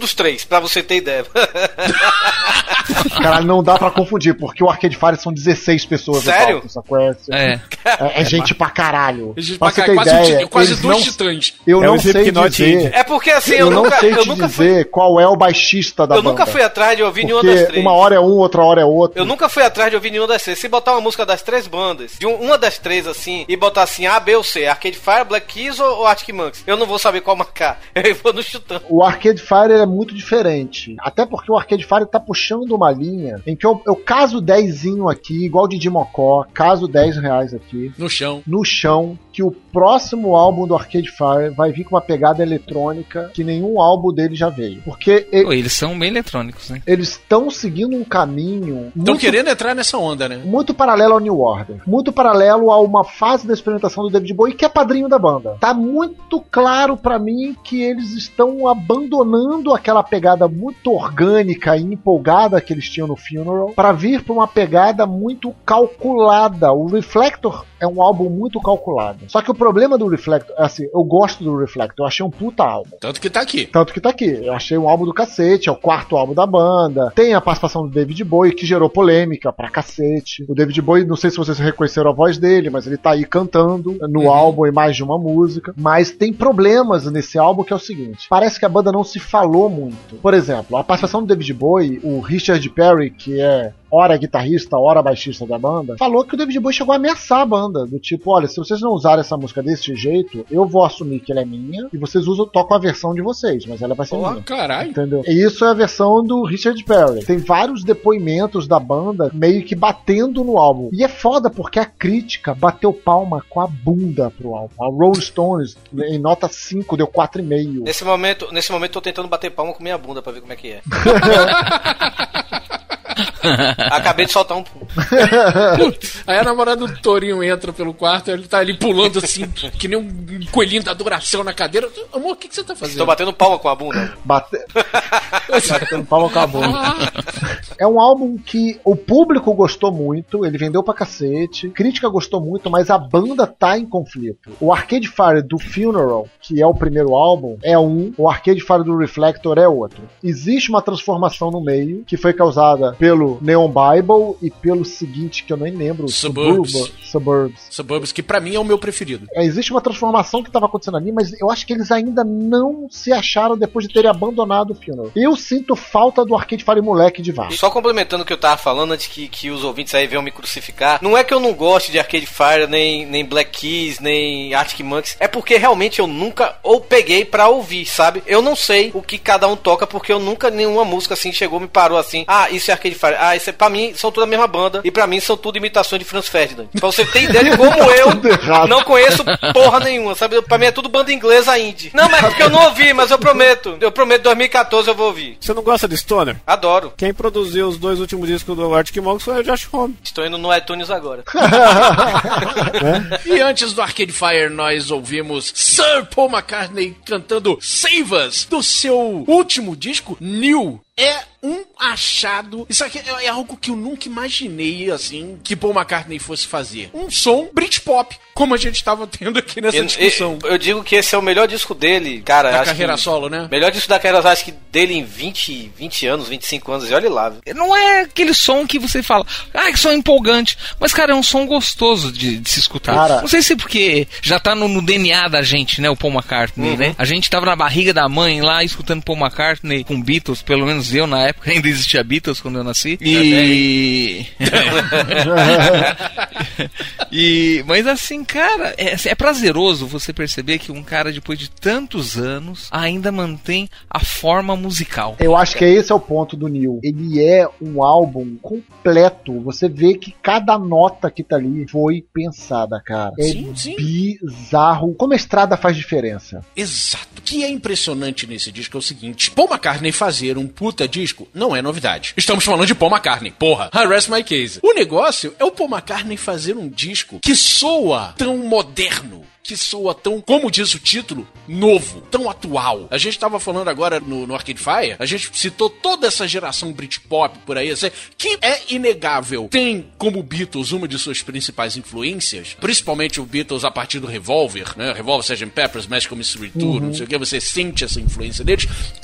dos três, pra você ter ideia. Cara, não dá pra confundir, porque o Arcade Fire são dezesseis pessoas. Sério? No palco, é. É, é gente pra caralho. É gente pra pra você ter quase ideia, um, quase eles dois não, titãs. Eu É não o sei Slipknot dizer. É porque assim, Eu, eu, não nunca, sei eu te nunca dizer fui. qual é o baixista da Eu banda. nunca fui atrás de ouvir nenhuma Porque das três. uma hora é um, outra hora é outro. Eu nunca fui atrás de ouvir nenhuma das três. Se botar uma música das três bandas, de um- uma das três assim, e botar assim A, B ou C, Arcade Fire, Black Keys ou, ou Arctic Monkeys, eu não vou saber qual marcar. Eu vou no chutão. O Arcade Fire é muito diferente. Até porque o Arcade Fire tá puxando uma linha em que eu, eu caso dezinho aqui, igual de Dimocó, caso dez reais aqui, No chão. no chão, que o próximo álbum do Arcade Fire vai vir com uma pegada eletrônica que nenhum álbum dele já veio. Porque e- Pô, eles são bem eletrônicos, né? eles estão seguindo um caminho Estão muito, querendo entrar nessa onda, né? muito paralelo ao New Order. Muito paralelo a uma fase da experimentação do David Bowie, que é padrinho da banda. Tá muito claro pra mim que eles estão abandonando aquela pegada muito orgânica e empolgada que eles tinham no Funeral pra vir pra uma pegada muito calculada. O Reflector é um álbum muito calculado. Só que o problema do Reflector, assim, eu gosto do Reflector, eu achei um puta álbum. Tanto que tá aqui. Tanto que tá aqui. Eu achei um álbum do cacete, é o quarto álbum da banda. Tem a participação do David Bowie, que gerou polêmica pra cacete. O David Bowie, não sei se vocês reconheceram a voz dele, mas ele tá aí cantando no Uhum. álbum em mais de uma música. Mas tem problemas nesse álbum que é o seguinte: parece que a banda não se falou muito. Por exemplo, a participação do David Bowie, o Richard Perry, que é ora guitarrista, ora baixista da banda, falou que o David Bowie chegou a ameaçar a banda, do tipo, olha, se vocês não usarem essa música desse jeito, eu vou assumir que ela é minha, e vocês usam, tocam a versão de vocês, mas ela vai ser Porra, minha. caralho. Entendeu? E isso é a versão do Richard Perry. Tem vários depoimentos da banda meio que batendo no álbum. E é foda porque a crítica bateu palma com a bunda pro álbum. A Rolling Stones, em nota cinco, deu quatro e meio. Nesse momento, nesse momento tô tentando bater palma com minha bunda pra ver como é que é. Acabei de soltar um pulo. Putz, aí a namorada do Torinho entra pelo quarto, ele tá ali pulando assim, que nem um coelhinho da duração na cadeira. Amor, o que, que você tá fazendo? Tô batendo palma com a bunda. Bate... Batendo palma com a bunda. É um álbum que o público gostou muito, ele vendeu pra cacete, crítica gostou muito, mas a banda tá em conflito. O Arcade Fire do Funeral, que é o primeiro álbum, é um, o Arcade Fire do Reflector é outro. Existe uma transformação no meio, que foi causada pelo Neon Bible e pelo seguinte, que eu nem lembro, Suburbs. Suburba- Suburbs. Suburbs, que pra mim é o meu preferido. É, existe uma transformação que estava acontecendo ali, mas eu acho que eles ainda não se acharam depois de terem abandonado o Funeral. Eu sinto falta do Arcade Fire moleque de vá. Só complementando o que eu tava falando antes que, que os ouvintes aí venham me crucificar, não é que eu não goste de Arcade Fire, nem, nem Black Keys, nem Arctic Monkeys, é porque realmente eu nunca ou peguei pra ouvir, sabe? Eu não sei o que cada um toca, porque eu nunca, nenhuma música assim chegou, me parou assim, ah, isso é Arcade Fire, ah, isso é, pra mim são tudo a mesma banda, e pra mim são tudo imitações de Franz Ferdinand. Pra você ter ideia de como Tudo eu errado. não conheço porra nenhuma, sabe? Pra mim é tudo banda inglesa indie. Não, mas é porque eu não ouvi, mas eu prometo, eu prometo, dois mil e catorze eu vou ouvir. Você não gosta de Stoner? Adoro. Quem produziu os dois últimos discos do Arctic Monkeys foi o Josh Homme. Estou indo no iTunes agora. E antes do Arcade Fire, nós ouvimos Sir Paul McCartney cantando Save Us, do seu último disco, New. É um achado. Isso aqui é algo que eu nunca imaginei, assim, que Paul McCartney fosse fazer. Um som Britpop, como a gente estava tendo aqui nessa Eu, discussão. eu, eu digo que esse é o melhor disco dele, cara. Da acho carreira que, solo, né? Melhor disco da carreira, acho que dele em vinte, vinte anos, vinte e cinco anos, e olha lá. Viu? Não é aquele som que você fala, ah, que som empolgante. Mas, cara, é um som gostoso de, de se escutar. Cara. Não sei se porque já tá no, no D N A da gente, né, o Paul McCartney, Uhum. né? A gente tava na barriga da mãe lá, escutando Paul McCartney com Beatles, pelo menos eu na época, ainda existia Beatles quando eu nasci. E... e... Mas assim, cara, é, é prazeroso você perceber que um cara, depois de tantos anos, ainda mantém a forma musical. Eu acho que esse é o ponto do Neil. Ele é um álbum completo. Você vê que cada nota que tá ali foi pensada, cara. É Sim, sim. bizarro. Como a estrada faz diferença. Exato. O que é impressionante nesse disco é o seguinte: Paul McCartney fazer um puta disco não é novidade. Estamos falando de Paul McCartney, porra. I rest my case. O negócio é o Paul McCartney fazer um disco que soa tão moderno, que soa tão, como diz o título, novo, tão atual. A gente tava falando agora no, no Arcade Fire, a gente citou toda essa geração Britpop por aí, assim, que é inegável. Tem como Beatles uma de suas principais influências, principalmente o Beatles a partir do Revolver, né? Revolver, sergeant Pepper's, Magical Mystery Tour, não sei o que, você sente essa influência deles. Cara, o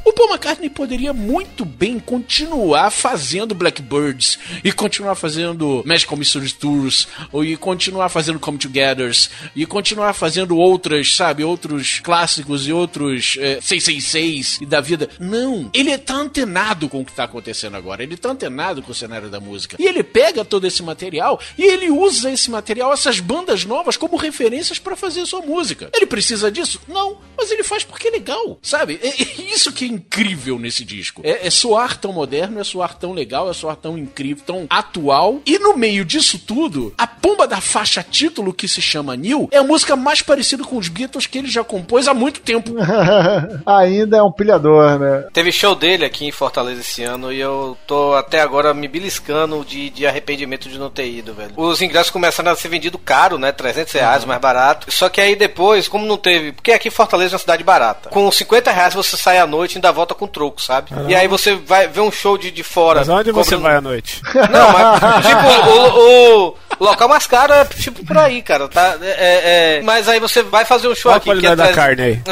O Paul McCartney poderia muito bem continuar fazendo Blackbirds e continuar fazendo Magical Mystery Tours e continuar fazendo Come Togethers e continuar fazendo outras, sabe, outros clássicos e outros é, seiscentos e sessenta e seis e da vida. Não, ele tá antenado com o que tá acontecendo agora, ele tá antenado com o cenário da música e ele pega todo esse material e ele usa esse material, essas bandas novas como referências pra fazer a sua música. Ele precisa disso? Não, mas ele faz porque é legal, sabe? É, é isso que é incrível nesse disco. É, é soar tão moderno, é soar tão legal, é soar tão incrível, tão atual. E no meio disso tudo, a pomba da faixa título, que se chama New, é a música mais parecida com os Beatles que ele já compôs há muito tempo. Ainda é um pilhador, né? Teve show dele aqui em Fortaleza esse ano e eu tô até agora me beliscando de, de arrependimento de não ter ido, velho. Os ingressos começaram a ser vendidos caro, né? trezentos reais, uhum. mais barato. Só que aí depois, como não teve... Porque aqui Fortaleza é uma cidade barata. Com cinquenta reais você sai à noite e ainda volta com troco, sabe? Uhum. E aí você vai ver um show de, de fora. Mas onde cobrando... você vai à noite? Não, mas tipo, o, o, o local mais caro é tipo por aí, cara. Tá? É, é... Mas aí você vai fazer um show Qual aqui. A qualidade que é da carne aí.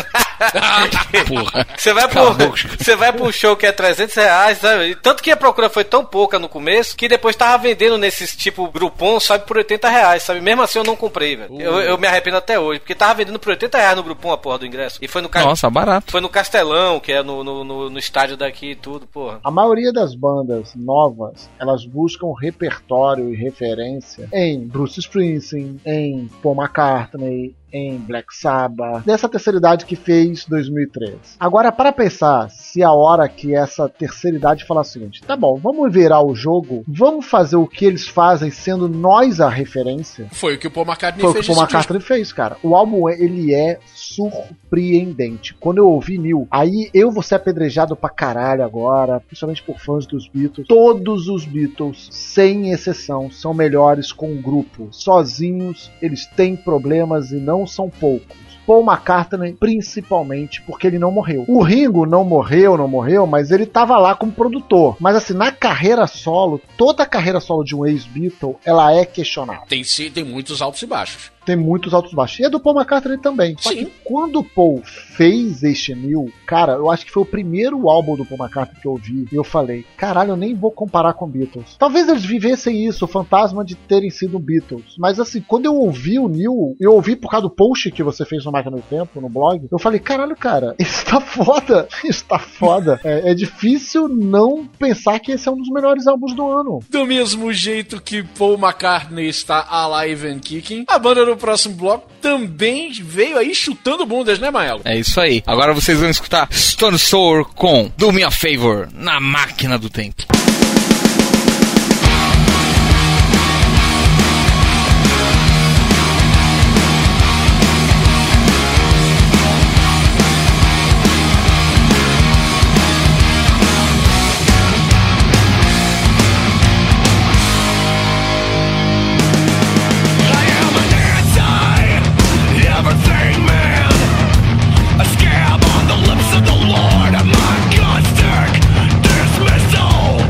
Porra. Você vai pro, você vai pro show que é trezentos reais, sabe? Tanto que a procura foi tão pouca no começo que depois tava vendendo nesses tipo Groupon, sabe, por oitenta reais, sabe? Mesmo assim eu não comprei, velho. Uh. Eu, eu me arrependo até hoje, porque tava vendendo por oitenta reais no Groupon a porra do ingresso. E foi no Nossa, barato. Foi no Castelão, que é no, no, no, no estádio daqui e tudo, porra. A maioria das bandas novas, elas buscam repertório e referência em Bruce Springsteen, em Paul McCartney, em Black Sabbath, dessa terceira idade que fez dois mil e treze. Agora, para pensar se a hora que essa terceira idade fala o seguinte, tá bom, vamos virar o jogo, vamos fazer o que eles fazem sendo nós a referência. Foi o que o Paul McCartney Foi fez. Foi o que o Paul McCartney fez, cara. O álbum, ele é surpreendente. Quando eu ouvi New, aí eu vou ser apedrejado pra caralho agora, principalmente por fãs dos Beatles. Todos os Beatles, sem exceção, são melhores com um grupo. Sozinhos, eles têm problemas e não são poucos. Paul McCartney, principalmente, porque ele não morreu. O Ringo não morreu, não morreu, mas ele tava lá como produtor. Mas assim, na carreira solo, toda a carreira solo de um ex-Beatle, ela é questionável. Tem, tem muitos altos e baixos. Tem muitos altos e baixos. E é do Paul McCartney também. Só Sim. que quando o Paul fez este New, cara, eu acho que foi o primeiro álbum do Paul McCartney que eu ouvi. E eu falei, caralho, eu nem vou comparar com Beatles. Talvez eles vivessem isso, o fantasma de terem sido Beatles. Mas assim, quando eu ouvi o New, eu ouvi por causa do post que você fez no Máquina do Tempo, no blog, eu falei, caralho, cara, isso tá foda. Isso tá foda. É, é difícil não pensar que esse é um dos melhores álbuns do ano. Do mesmo jeito que Paul McCartney está alive and kicking, a banda no próximo bloco também veio aí chutando bundas, né, Maelo? É isso aí. Agora vocês vão escutar Stone Sour com Do Me a Favor na Máquina do Tempo. Everything, man. A scab on the lips of the Lord. My gun stick dismissal.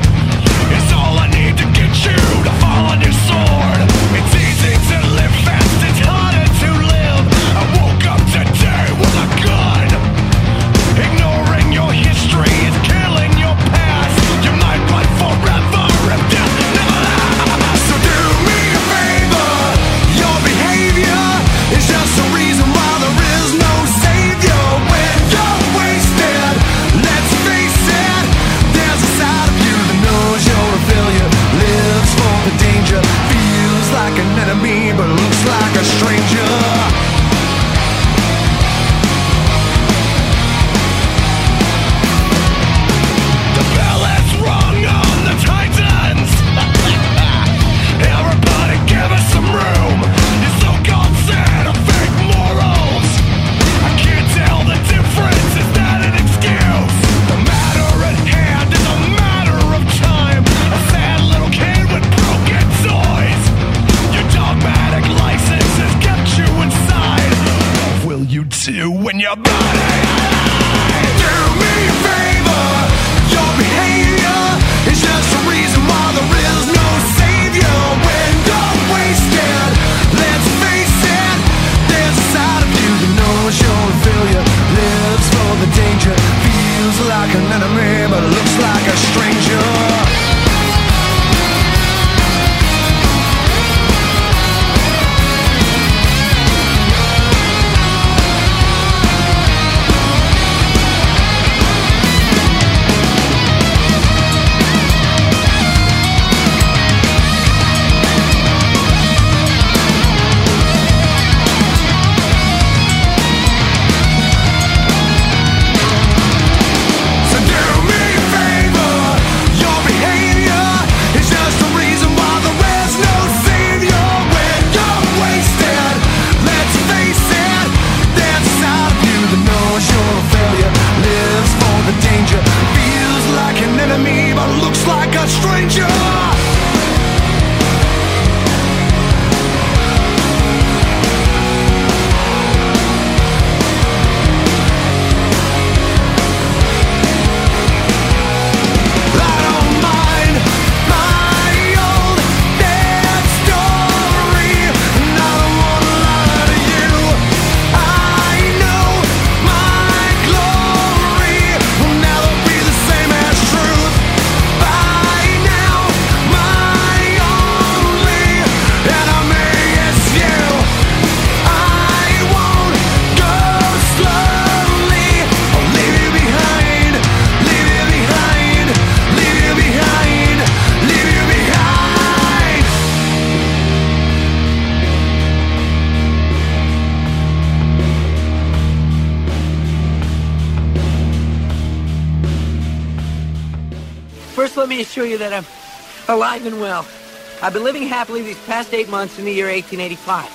let me assure you that I'm alive and well. I've been living happily these past eight months in the year eighteen eighty-five.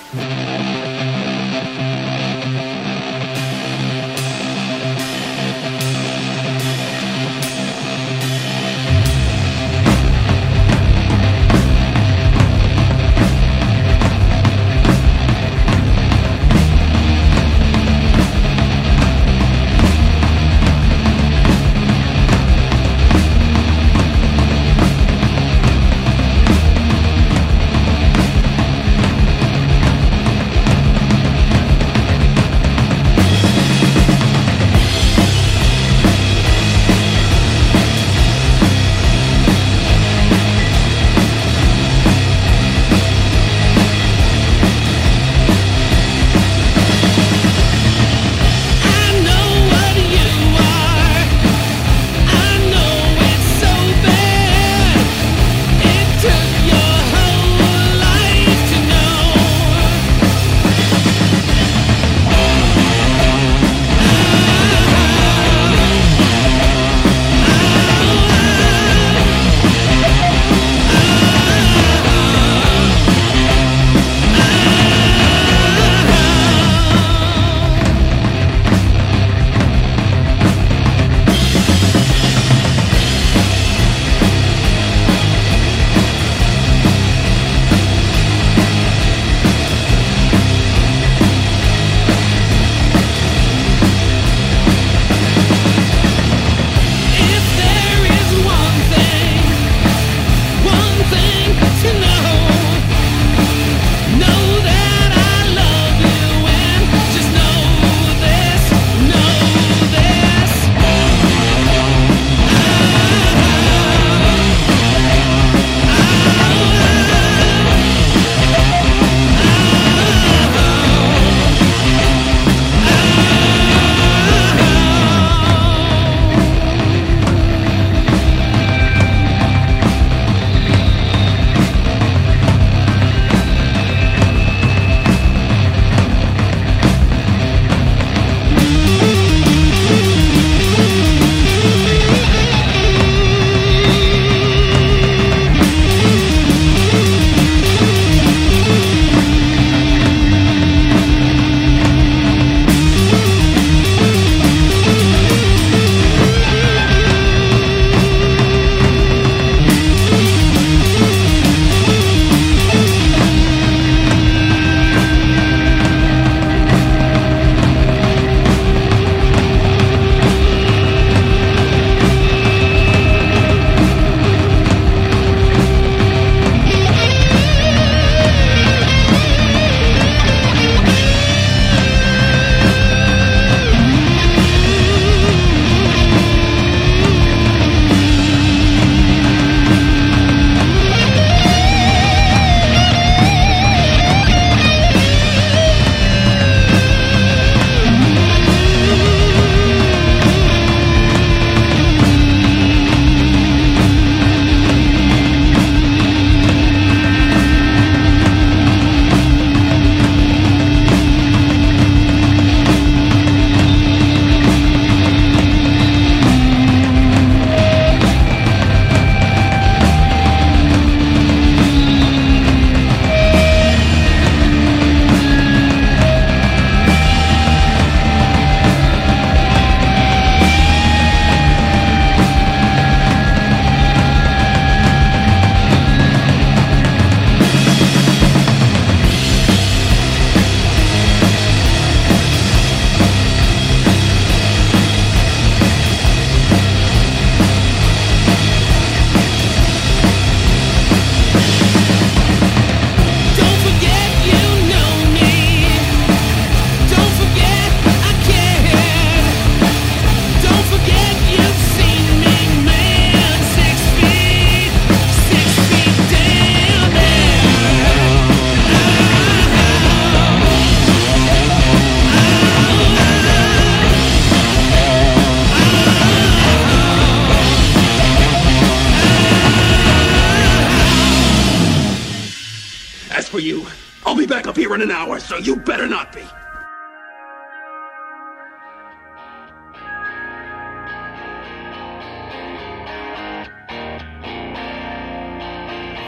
for you. I'll be back up here in an hour, so you better not be.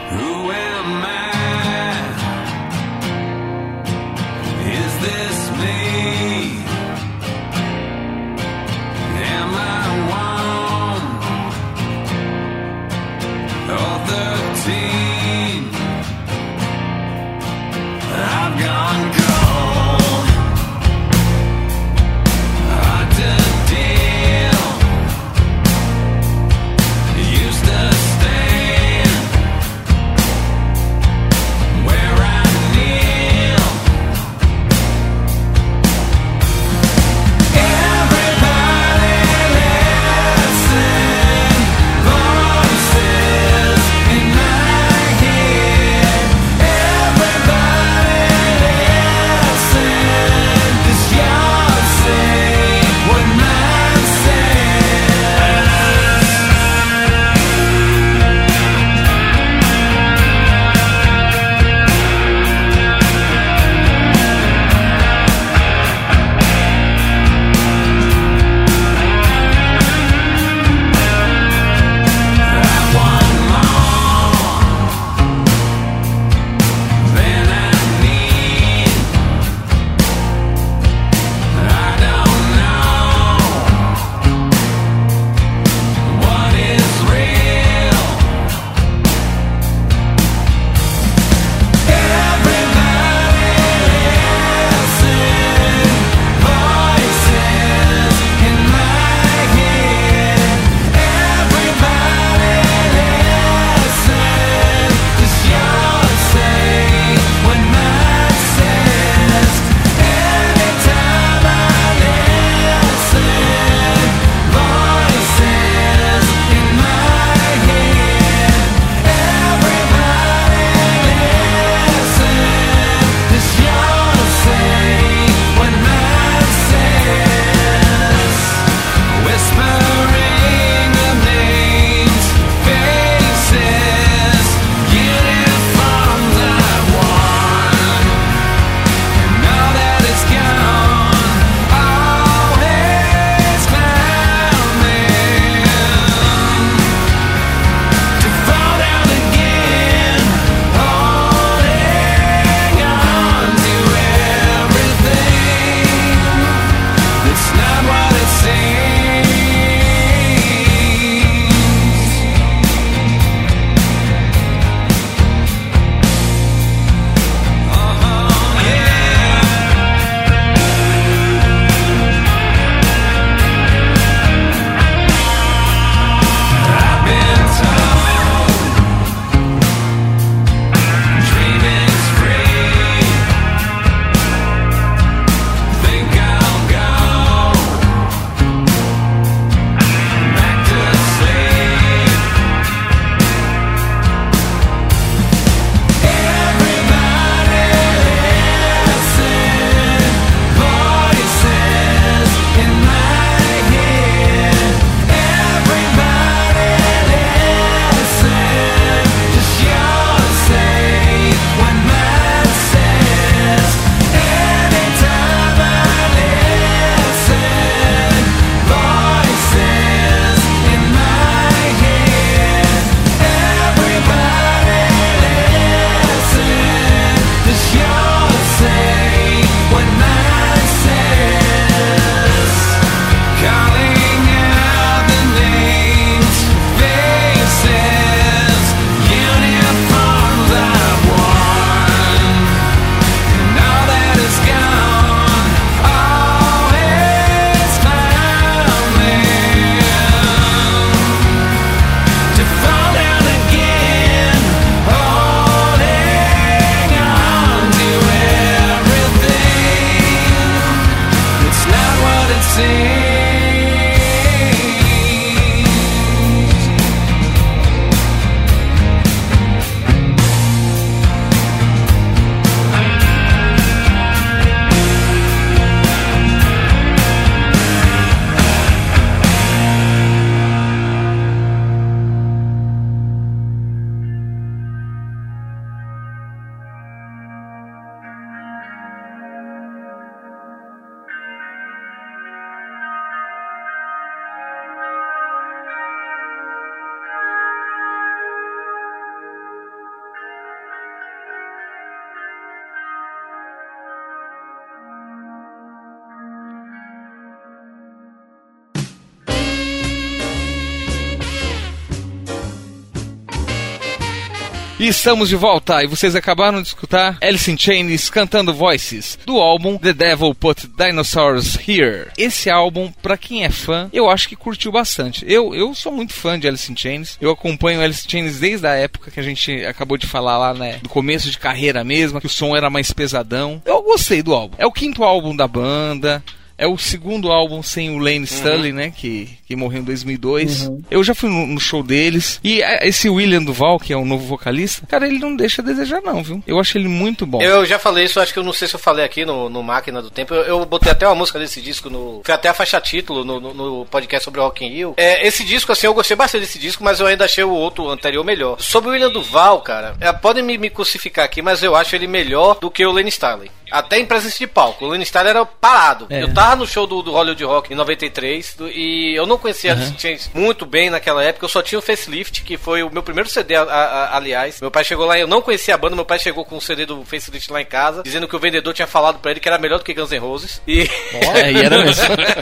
Who am I? Is this me? Am I one or thirteen? I've gone cold, hard to deal. Used to stand where I kneel. Everybody listen, voices in my E estamos de volta, e vocês acabaram de escutar Alice in Chains cantando Voices, do álbum The Devil Put Dinosaurs Here. Esse álbum, pra quem é fã, eu acho que curtiu bastante. Eu, eu sou muito fã de Alice in Chains, eu acompanho Alice in Chains desde a época que a gente acabou de falar lá, né, do começo de carreira mesmo, que o som era mais pesadão. Eu gostei do álbum. É o quinto álbum da banda. É o segundo álbum sem o Lane Staley, uhum. né? Que, que morreu em dois mil e dois. Uhum. Eu já fui no, no show deles. E esse William Duval, que é o novo vocalista, cara, ele não deixa a desejar não, viu? Eu acho ele muito bom. Eu já falei isso, acho que eu não sei se eu falei aqui no, no Máquina do Tempo. Eu, eu botei até uma música desse disco, no, foi até a faixa título no, no, no podcast sobre o Rock in Rio. É, esse disco, assim, eu gostei bastante desse disco, mas eu ainda achei o outro anterior melhor. Sobre o William Duval, cara, é, podem me, me crucificar aqui, mas eu acho ele melhor do que o Lane Staley. Até em presença de palco. O Lane Staley era parado. É. Eu tava no show do, do Hollywood Rock em noventa e três do, e eu não conhecia uhum. Alice in Chains muito bem naquela época. Eu só tinha o Facelift, que foi o meu primeiro C D, a, a, aliás. Meu pai chegou lá, eu não conhecia a banda. Meu pai chegou com o C D do Facelift lá em casa, dizendo que o vendedor tinha falado pra ele que era melhor do que Guns N' Roses. E, oh, é, e era mesmo.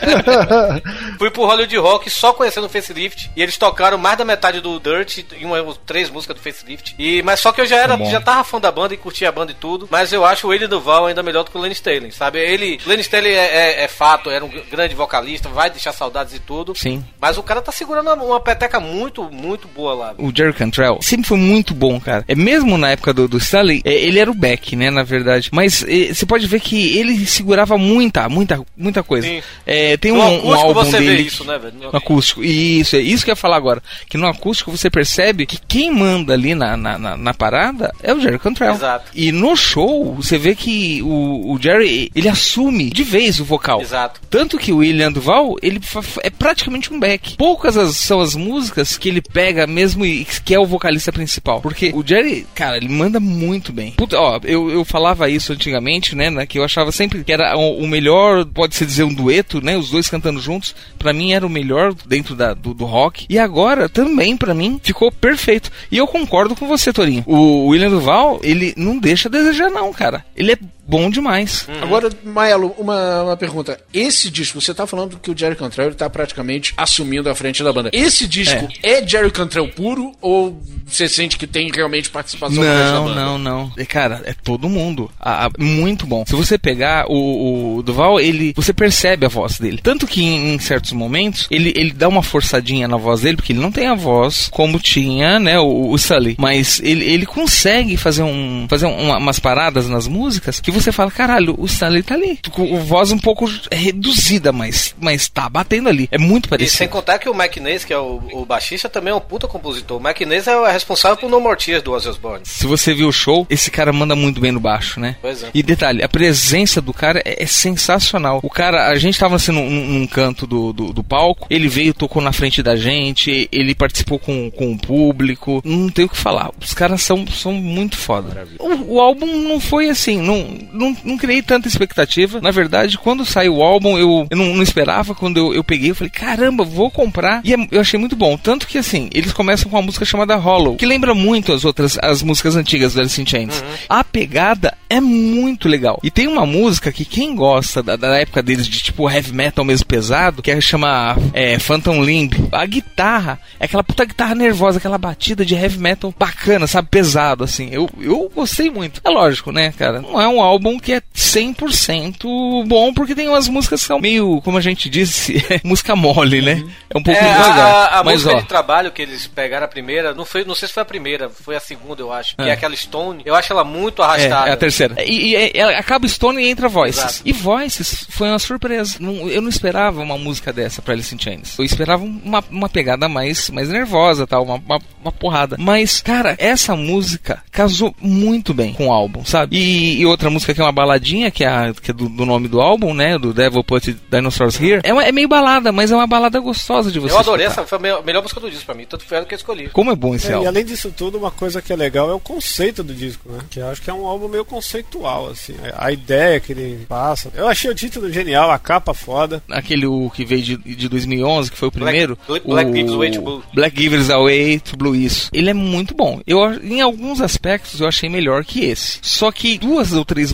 Fui pro Hollywood Rock só conhecendo o Facelift. E eles tocaram mais da metade do Dirt e uma, três músicas do Facelift. E, mas só que eu já era, já tava fã da banda e curtia a banda e tudo. Mas eu acho o William Duval ainda melhor do que o Lane Staley, sabe? Ele, Lane Staley é, é, é fato, era um grande vocalista, vai deixar saudades e tudo. Sim. Mas o cara tá segurando uma, uma peteca muito, muito boa lá. O Jerry Cantrell sempre foi muito bom, cara. É mesmo na época do, do Staley, é, ele era o Beck, né, na verdade. Mas é, você pode ver que ele segurava muita, muita, muita coisa. Sim. É, tem um, um, um álbum você dele. Vê isso, né, velho? No acústico. Isso, é isso que eu ia falar agora. Que no acústico você percebe que quem manda ali na, na, na, na parada é o Jerry Cantrell. Exato. E no show, você vê que o, o Jerry, ele assume de vez o vocal. Exato. Tanto que o William Duval, ele é praticamente um Beck. Poucas as, são as músicas que ele pega mesmo e que é o vocalista principal. Porque o Jerry, cara, ele manda muito bem. Puta, ó, eu, eu falava isso antigamente, né, né, que eu achava sempre que era o, o melhor, pode-se dizer um dueto, né, os dois cantando juntos. Pra mim era o melhor dentro da, do, do rock. E agora, também, pra mim, ficou perfeito. E eu concordo com você, Torinho. O William Duval, ele não deixa a desejar não, cara. Ele é bom demais. Uhum. Agora, Maelo, uma, uma pergunta. Esse disco, você tá falando que o Jerry Cantrell tá praticamente assumindo a frente da banda. Esse disco é, é Jerry Cantrell puro ou você sente que tem realmente participação não, da banda? Não, não, não. Cara, é todo mundo. Ah, muito bom. Se você pegar o, o Duval, ele, você percebe a voz dele. Tanto que em, em certos momentos, ele, ele dá uma forçadinha na voz dele, porque ele não tem a voz como tinha, né, o, o Sully. Mas ele, ele consegue fazer, um, fazer um, umas paradas nas músicas que você fala, caralho, o Stanley tá ali. Com a voz um pouco reduzida, mas, mas tá batendo ali. É muito parecido. E sem contar que o Mike Ness, que é o, o baixista, também é um puta compositor. O Mike Ness é responsável por No More Tears do Ozzy Osbourne. Se você viu o show, esse cara manda muito bem no baixo, né? Pois é. E detalhe, a presença do cara é, é sensacional. O cara, a gente tava assim num, num canto do, do, do palco, ele veio, tocou na frente da gente, ele participou com, com o público. Não tem o que falar. Os caras são, são muito foda. O, o álbum não foi assim, não Não, não criei tanta expectativa. Na verdade, quando saiu o álbum, eu, eu não, não esperava. Quando eu, eu peguei, eu falei, caramba, vou comprar. E é, eu achei muito bom. Tanto que, assim, eles começam com uma música chamada Hollow, que lembra muito as outras, as músicas antigas do Alice in Chains. Uhum. A pegada é muito legal. E tem uma música que quem gosta da, da época deles, de tipo heavy metal mesmo pesado, que é chama é, Phantom Limb. A guitarra é aquela puta guitarra nervosa, aquela batida de heavy metal bacana, sabe? Pesado, assim. Eu, eu gostei muito. É lógico, né, cara? Não é um álbum que é cem por cento bom, porque tem umas músicas que são meio, como a gente disse, música mole, né? É um pouco é, devagar. A, a mas, música ó, de trabalho que eles pegaram a primeira, não, foi, não sei se foi a primeira, foi a segunda, eu acho, ah. que é aquela Stone, eu acho ela muito arrastada. É, é a terceira. E, e, e acaba Stone e entra Voices. Exato. E Voices foi uma surpresa. Não, eu não esperava uma música dessa pra Alice in Chains. Eu esperava uma, uma pegada mais, mais nervosa, tal, uma, uma, uma porrada. Mas, cara, essa música casou muito bem com o álbum, sabe? E, e outra música que é uma baladinha, que é, a, que é do, do nome do álbum, né? Do Devil Put Dinosaurs Here. É, uma, é meio balada, mas é uma balada gostosa de você Eu adorei, escutar. essa foi a melhor música do disco pra mim, tanto foi ela que eu escolhi. Como é bom esse é, álbum. E além disso tudo, uma coisa que é legal é o conceito do disco, né? Que eu acho que é um álbum meio conceitual, assim. A ideia que ele passa. Eu achei o título genial, a capa foda. Aquele o que veio de, de dois mil e onze, que foi o primeiro. Black, Black Gives Away to Blue. Black Gives Away to Blue, isso. Ele é muito bom. Eu, em alguns aspectos eu achei melhor que esse. Só que duas ou três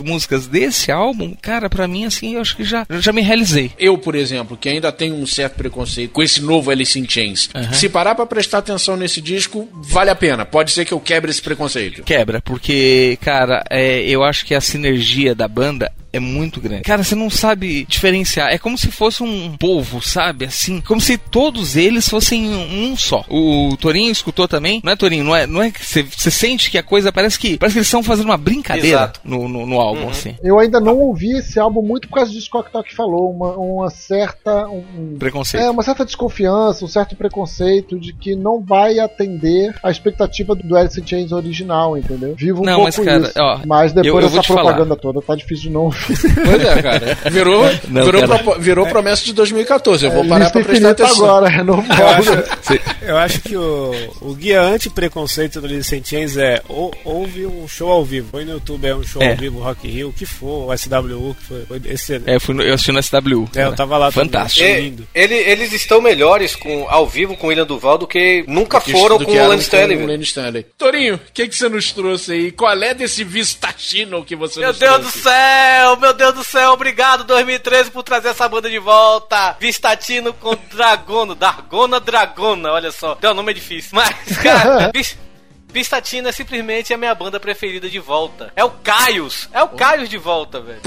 músicas desse álbum, cara, pra mim, assim, eu acho que já, já me realizei. Eu, por exemplo, que ainda tenho um certo preconceito com esse novo Alice in Chains, uhum. se parar pra prestar atenção nesse disco, vale a pena. Pode ser que eu quebre esse preconceito. Quebra, porque, cara, é, eu acho que a sinergia da banda é muito grande. Cara, você não sabe diferenciar. É como se fosse um povo, sabe? Assim, como se todos eles fossem um só. O Torinho escutou também? Não é, Torinho? Não é, não é que você, você sente que a coisa parece que parece que eles estão fazendo uma brincadeira no, no, no álbum, uhum. assim. Eu ainda não ouvi esse álbum muito por causa disso que o Tok falou. Uma, uma certa... Um, preconceito. É, uma certa desconfiança, um certo preconceito de que não vai atender a expectativa do Alice in Chains original, entendeu? Vivo um não, pouco mas, cara, isso. Ó, mas depois eu, eu dessa propaganda falar. toda, tá difícil de não... Pois é, cara. Virou, não, virou, cara. Pro, virou promessa de dois mil e catorze. Eu vou é, parar pra prestar atenção. Agora, é normal. Eu acho, eu acho que o, o guia anti-preconceito do Alice in Chains é ou, ouve um show ao vivo. Foi no YouTube, é um show é. ao vivo, Rock in Rio, o que for, o S W U, que foi, foi excelente. É, eu, fui no, eu assisti no S W U. É, eu tava lá. Fantástico. É, lindo. Ele, eles estão melhores com, ao vivo com o William Duval do que nunca do que, foram do com, o Lane Stanley, Stanley. Torinho, o que, que você nos trouxe aí? Qual é desse Vistachino que você meu nos Deus trouxe? do céu, meu Deus do céu, obrigado dois mil e treze por trazer essa banda de volta. Vistatino com Dragono, Dargona Dragona, olha só, teu nome é difícil, mas cara, Vistatino é simplesmente a minha banda preferida de volta. É o Caius. É o Caius de volta, velho.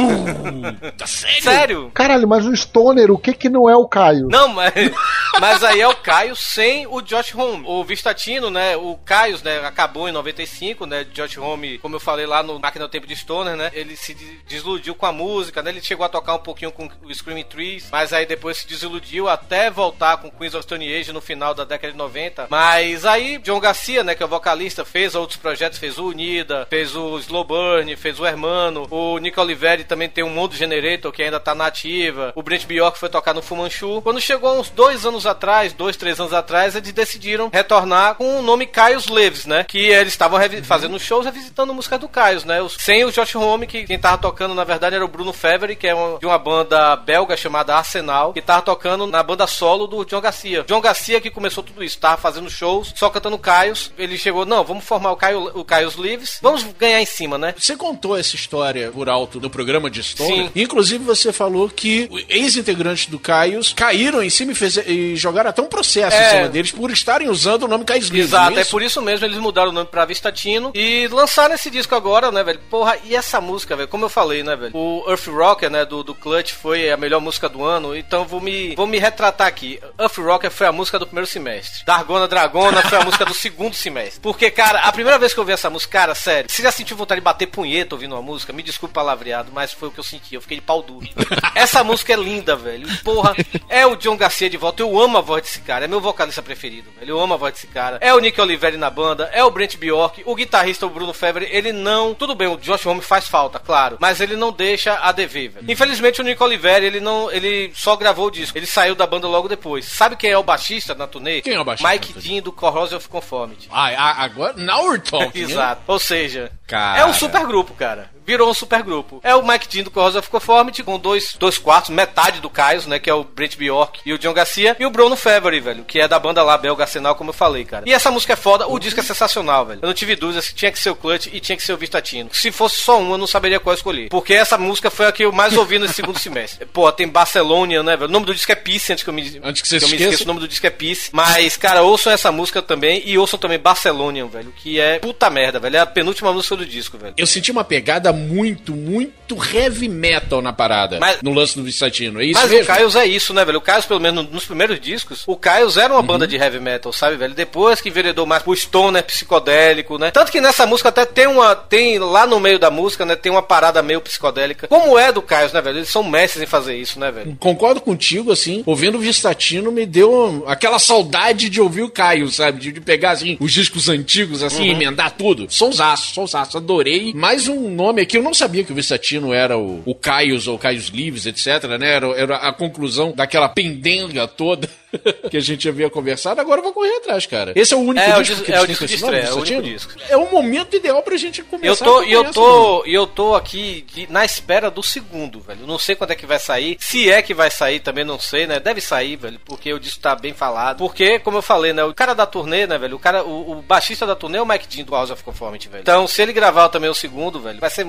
Tá sério? Sério? Caralho, mas o Stoner, o que que não é o Caius? Não, mas, mas aí é o Caius sem o Josh Homme. O Vistatino, né, o Caius, né, acabou em noventa e cinco, né, Josh Homme, como eu falei lá no Máquina do Tempo de Stoner, né, ele se desiludiu com a música, né, ele chegou a tocar um pouquinho com o Screaming Trees, mas aí depois se desiludiu até voltar com Queens of Stone Age no final da década de noventa. Mas aí, John Garcia, né, que é o vocalista, fez outros projetos, fez o Unida, fez o Slow Burn, fez o Hermano, o Nick Oliveri também tem um Mundo Generator que ainda tá na ativa, o Brent Bjork foi tocar no Fu Manchu. Quando chegou uns dois anos atrás, dois, três anos atrás, eles decidiram retornar com o nome Caius Lives, né, que eles estavam fazendo shows revisitando música do Caius, né, os, sem o Josh Homme, que quem tava tocando na verdade era o Bruno Feveri, que é uma, de uma banda belga chamada Arsenal, que tava tocando na banda solo do John Garcia. John Garcia que começou tudo isso, tava fazendo shows, só cantando Caius. Ele chegou, não, vamos formar o Caio, o Caius Lives, vamos ganhar em cima, né? Você contou essa história por alto no programa de Stoner. Sim. Inclusive você falou que ex-integrantes do Caius caíram em cima e, fez, e jogaram até um processo é... em cima deles por estarem usando o nome Caius Lives. Exato, é, é por isso mesmo eles mudaram o nome pra Vistatino e lançaram esse disco agora, né, velho? Porra, e essa música, velho, como eu falei, né, velho? O Earth Rocker, né, do, do Clutch foi a melhor música do ano, então vou me, vou me retratar aqui. Earth Rocker foi a música do primeiro semestre. Dargona Dragona foi a música do segundo semestre. Porque, cara, a primeira vez que eu ouvi essa música, cara, sério, você já sentiu vontade de bater punheta ouvindo uma música? Me desculpe o palavreado, mas foi o que eu senti, eu fiquei de pau duro. Essa música é linda, velho. Porra, é o John Garcia de volta, eu amo a voz desse cara, é meu vocalista preferido, velho. Eu amo a voz desse cara. É o Nick Oliveri na banda, é o Brent Bjork, o guitarrista, o Bruno Feveri, ele não... Tudo bem, o Josh Homme faz falta, claro, mas ele não deixa a dever, velho. Infelizmente o Nick Oliveri, ele não... Ele só gravou o disco, ele saiu da banda logo depois. Sabe quem é o baixista na turnê? Quem é o baixista? Mike Dean do Corrosion of Conformity. Ah, agora... Now we're talking. Exato. Ou seja, cara, é um super grupo, cara. Virou um super grupo. É o Mike Dean do Corrosion of Conformity com dois, dois quartos, metade do Caius, né, que é o Brent Bjork e o John Garcia, e o Bruno Feveri, velho, que é da banda lá, belga Arsenal, como eu falei, cara. E essa música é foda, o disco é sensacional, velho. Eu não tive dúvidas se tinha que ser o Clutch e tinha que ser o Vistatino. Se fosse só um, eu não saberia qual escolher. Porque essa música foi a que eu mais ouvi nesse segundo semestre. Pô, tem Barcelona, né, velho? O nome do disco é Peace, antes que eu me, antes que você que eu me esqueça. esqueça, o nome do disco é Peace. Mas, cara, ouçam essa música também e ouçam também Barcelona, velho, que é puta merda, velho. É a penúltima música do disco, velho. Eu senti uma pegada muito, muito muito heavy metal na parada, mas, no lance do Vistatino, é isso mas mesmo? Mas o Caius é isso, né, velho? O Caius, pelo menos nos primeiros discos, o Caius era uma uhum. banda de heavy metal, sabe, velho? Depois que enveredou mais pro stoner psicodélico, né? Tanto que nessa música até tem uma... Tem lá no meio da música, né? Tem uma parada meio psicodélica. Como é do Caius, né, velho? Eles são mestres em fazer isso, né, velho? Concordo contigo, assim. Ouvindo o Vistatino me deu aquela saudade de ouvir o Caius, sabe? De, de pegar, assim, os discos antigos, assim, uhum. emendar tudo. Sonsaço, sonsaço. Adorei. Mais um nome aqui. Eu não sabia que o Vistatino era o, o Caius ou Caius Lives, etc, né? Era, era a conclusão daquela pendenga toda que a gente havia conversado. Agora eu vou correr atrás, cara. Esse é o único é, disco o, que é o disco disco de estreia, é o único disco. É o momento ideal pra gente começar. Eu tô, e eu tô, e eu tô aqui de, na espera do segundo, velho. Não sei quando é que vai sair. Se é que vai sair, também não sei, né? Deve sair, velho, porque o disco tá bem falado. Porque, como eu falei, né? O cara da turnê, né, velho? O cara, o, o baixista da turnê é o Mike Dean do House of Conformity, velho. Então, se ele gravar também o segundo, velho, vai ser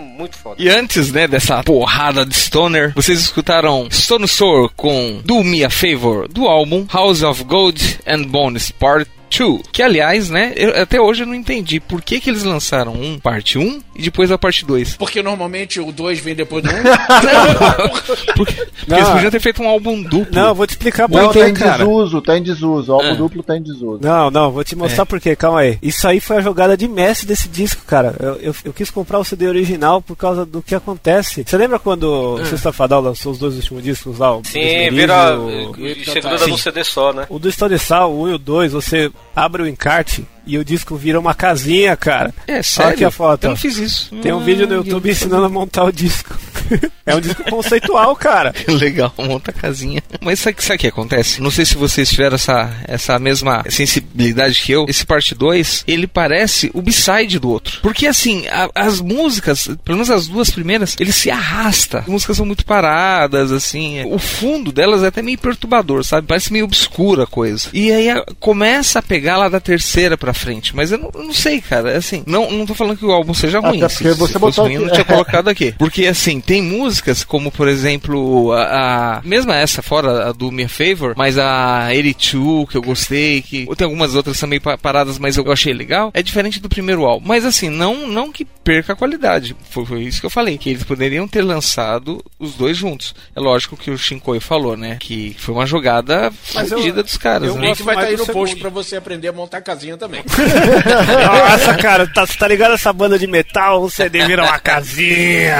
muito foda. E antes, né, dessa porrada de stoner, vocês escutaram Stone Sour com Do Me a Favor, do álbum House of Gold and Bones Part dois, que aliás, né, eu, até hoje eu não entendi por que que eles lançaram um parte um e depois a parte dois. Porque normalmente o dois vem depois do um. porque porque eles podiam ter feito um álbum duplo. Não, vou te explicar por Não, quê, tá em cara. desuso, tá em desuso. O álbum Ah. duplo tá em desuso. Não, não, vou te mostrar É. por quê, calma aí. Isso aí foi a jogada de mestre desse disco, cara. Eu, eu, eu quis comprar o C D original por causa do que acontece. Você lembra quando o Sexta Fadal lançou os dois últimos discos lá? O Sim, Esmeralda vira. e o- Chegando Sim. num C D só, né? O do História de Sal, o um e o dois, você abre o encarte e o disco vira uma casinha, cara. É, sério? Olha aqui a foto. Eu ó. não fiz isso. Tem um Ah, vídeo no YouTube eu- ensinando a montar o disco. É um disco conceitual, cara. Legal, monta a casinha. Mas sabe, sabe o que acontece? Não sei se vocês tiveram essa, essa mesma sensibilidade que eu. Esse parte dois, ele parece o B-side do outro. Porque assim, a- as músicas, pelo menos as duas primeiras, ele se arrasta. As músicas são muito paradas, assim. O fundo delas é até meio perturbador, sabe? Parece meio obscura a coisa. E aí a- começa a pegar lá da terceira pra frente. Mas eu não, eu não sei, cara. Assim, não, não tô falando que o álbum seja ruim. Até porque se, você se fosse botou ruim, eu não aqui- tinha colocado aqui. Porque assim, tem músicas como, por exemplo, a, a mesma essa fora a do Me a Favor, mas a oitenta e dois que eu gostei, que tem algumas outras também pa- paradas, mas eu achei legal. É diferente do primeiro álbum. Mas assim, não, não que perca a qualidade. Foi, foi isso que eu falei, que eles poderiam ter lançado os dois juntos. É lógico que o Shinkoi falou, né? Que foi uma jogada Mas eu- fodida dos caras, eu O né? link vai estar mais aí do no post segundo. pra você aprender a montar casinha também. Nossa, cara, tá, tá ligado essa banda de metal? O C D vira uma casinha.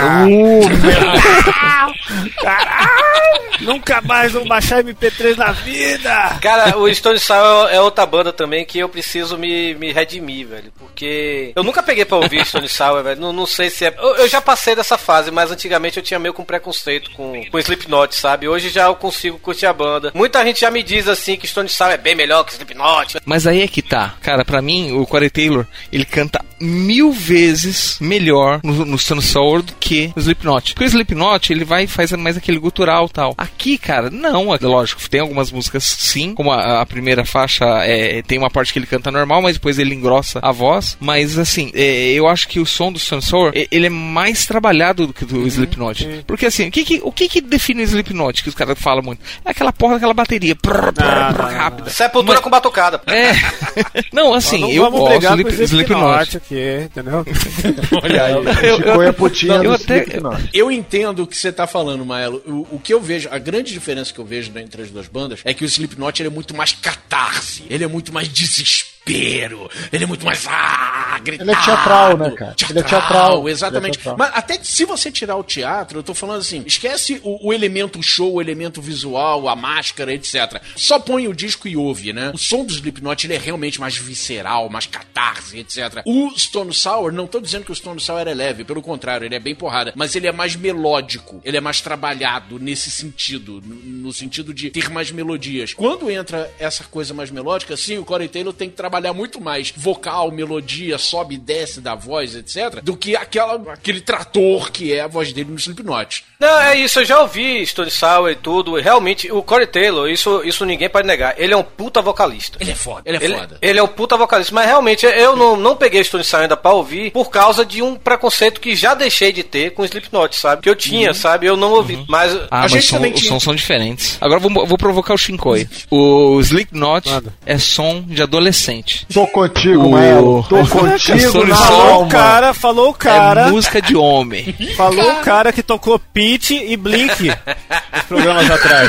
Caralho! Nunca mais vou baixar M P três na vida! Cara, o Stone Sour é outra banda também que eu preciso me, me redimir, velho. Porque eu nunca peguei pra ouvir Stone Sour, velho. Não, não sei se é. Eu, eu já passei dessa fase, mas antigamente eu tinha meio com preconceito com, com Slipknot, sabe? Hoje já eu consigo curtir a banda. Muita gente já me diz assim que Stone Sour é bem melhor que Slipknot. Mas aí é que tá. Cara, pra mim, o Corey Taylor, ele canta mil vezes melhor no, no Stone Sour do que o Slipknot. Porque o Slipknot, ele vai e faz mais aquele gutural e tal. Aqui, cara, não. É lógico, tem algumas músicas sim, como a, a primeira faixa é, tem uma parte que ele canta normal, mas depois ele engrossa a voz. Mas assim, é, eu acho que o som do Stone Sour, é, ele é mais trabalhado do que do Slipknot. Porque assim, o que que, o que que define o Slipknot, que os caras falam muito? É aquela porra daquela bateria prrr, prrr, prrr, rápida. Sepultura Mas- com batucada. É. Não, assim, não eu vamos gosto brigar do com Slip- o Slipknot. aqui, entendeu? Olha aí. Eu- Chico é putinha eu do até- Slipknot. Eu entendo o que você tá falando, Maelo. O, o que eu vejo, a grande diferença que eu vejo entre as duas bandas é que o Slipknot ele é muito mais catarse, ele é muito mais desespero, ele é muito mais ah, gritado. Ele é teatral, né, cara? Ele é teatral. Exatamente. Ele é teatral. Mas até se você tirar o teatro, eu tô falando assim, esquece o, o elemento show, o elemento visual, a máscara, etcétera. Só põe o disco e ouve, né? O som do Slipknot ele é realmente mais visceral, mais catarse, etcétera. O Stone Sour, não tô dizendo que o Stone Sour é leve, pelo contrário, ele é bem porrada, mas ele é mais melódico, ele é mais trabalhado nesse sentido, no, no sentido de ter mais melodias. Quando entra essa coisa mais melódica, sim, o Corey Taylor tem que trabalhar muito mais vocal, melodia, sobe e desce da voz, etcétera, do que aquela, aquele trator que é a voz dele no Slipknot. Não, é isso, eu já ouvi Stone Sour e tudo. Realmente, o Corey Taylor, isso, isso ninguém pode negar. Ele é um puta vocalista. Ele é foda, ele é Ele, foda. ele é um puta vocalista, mas realmente eu não, não peguei Stone Sour ainda pra ouvir por causa de um preconceito que já deixei de ter com Slipknot, sabe? Que eu tinha, sabe? Eu não ouvi. Mas Ah, A mas gente som- também os tinha- sons são diferentes. Agora eu vou, vou provocar o Shinkoi. O Slipknot Manda. é som de adolescente. Tô contigo, O- Maelo. Tô contigo Stone na Sour, Falou o alma. cara, falou o cara, É música de homem. falou o cara que tocou Pitch e Blink nos programas atrás.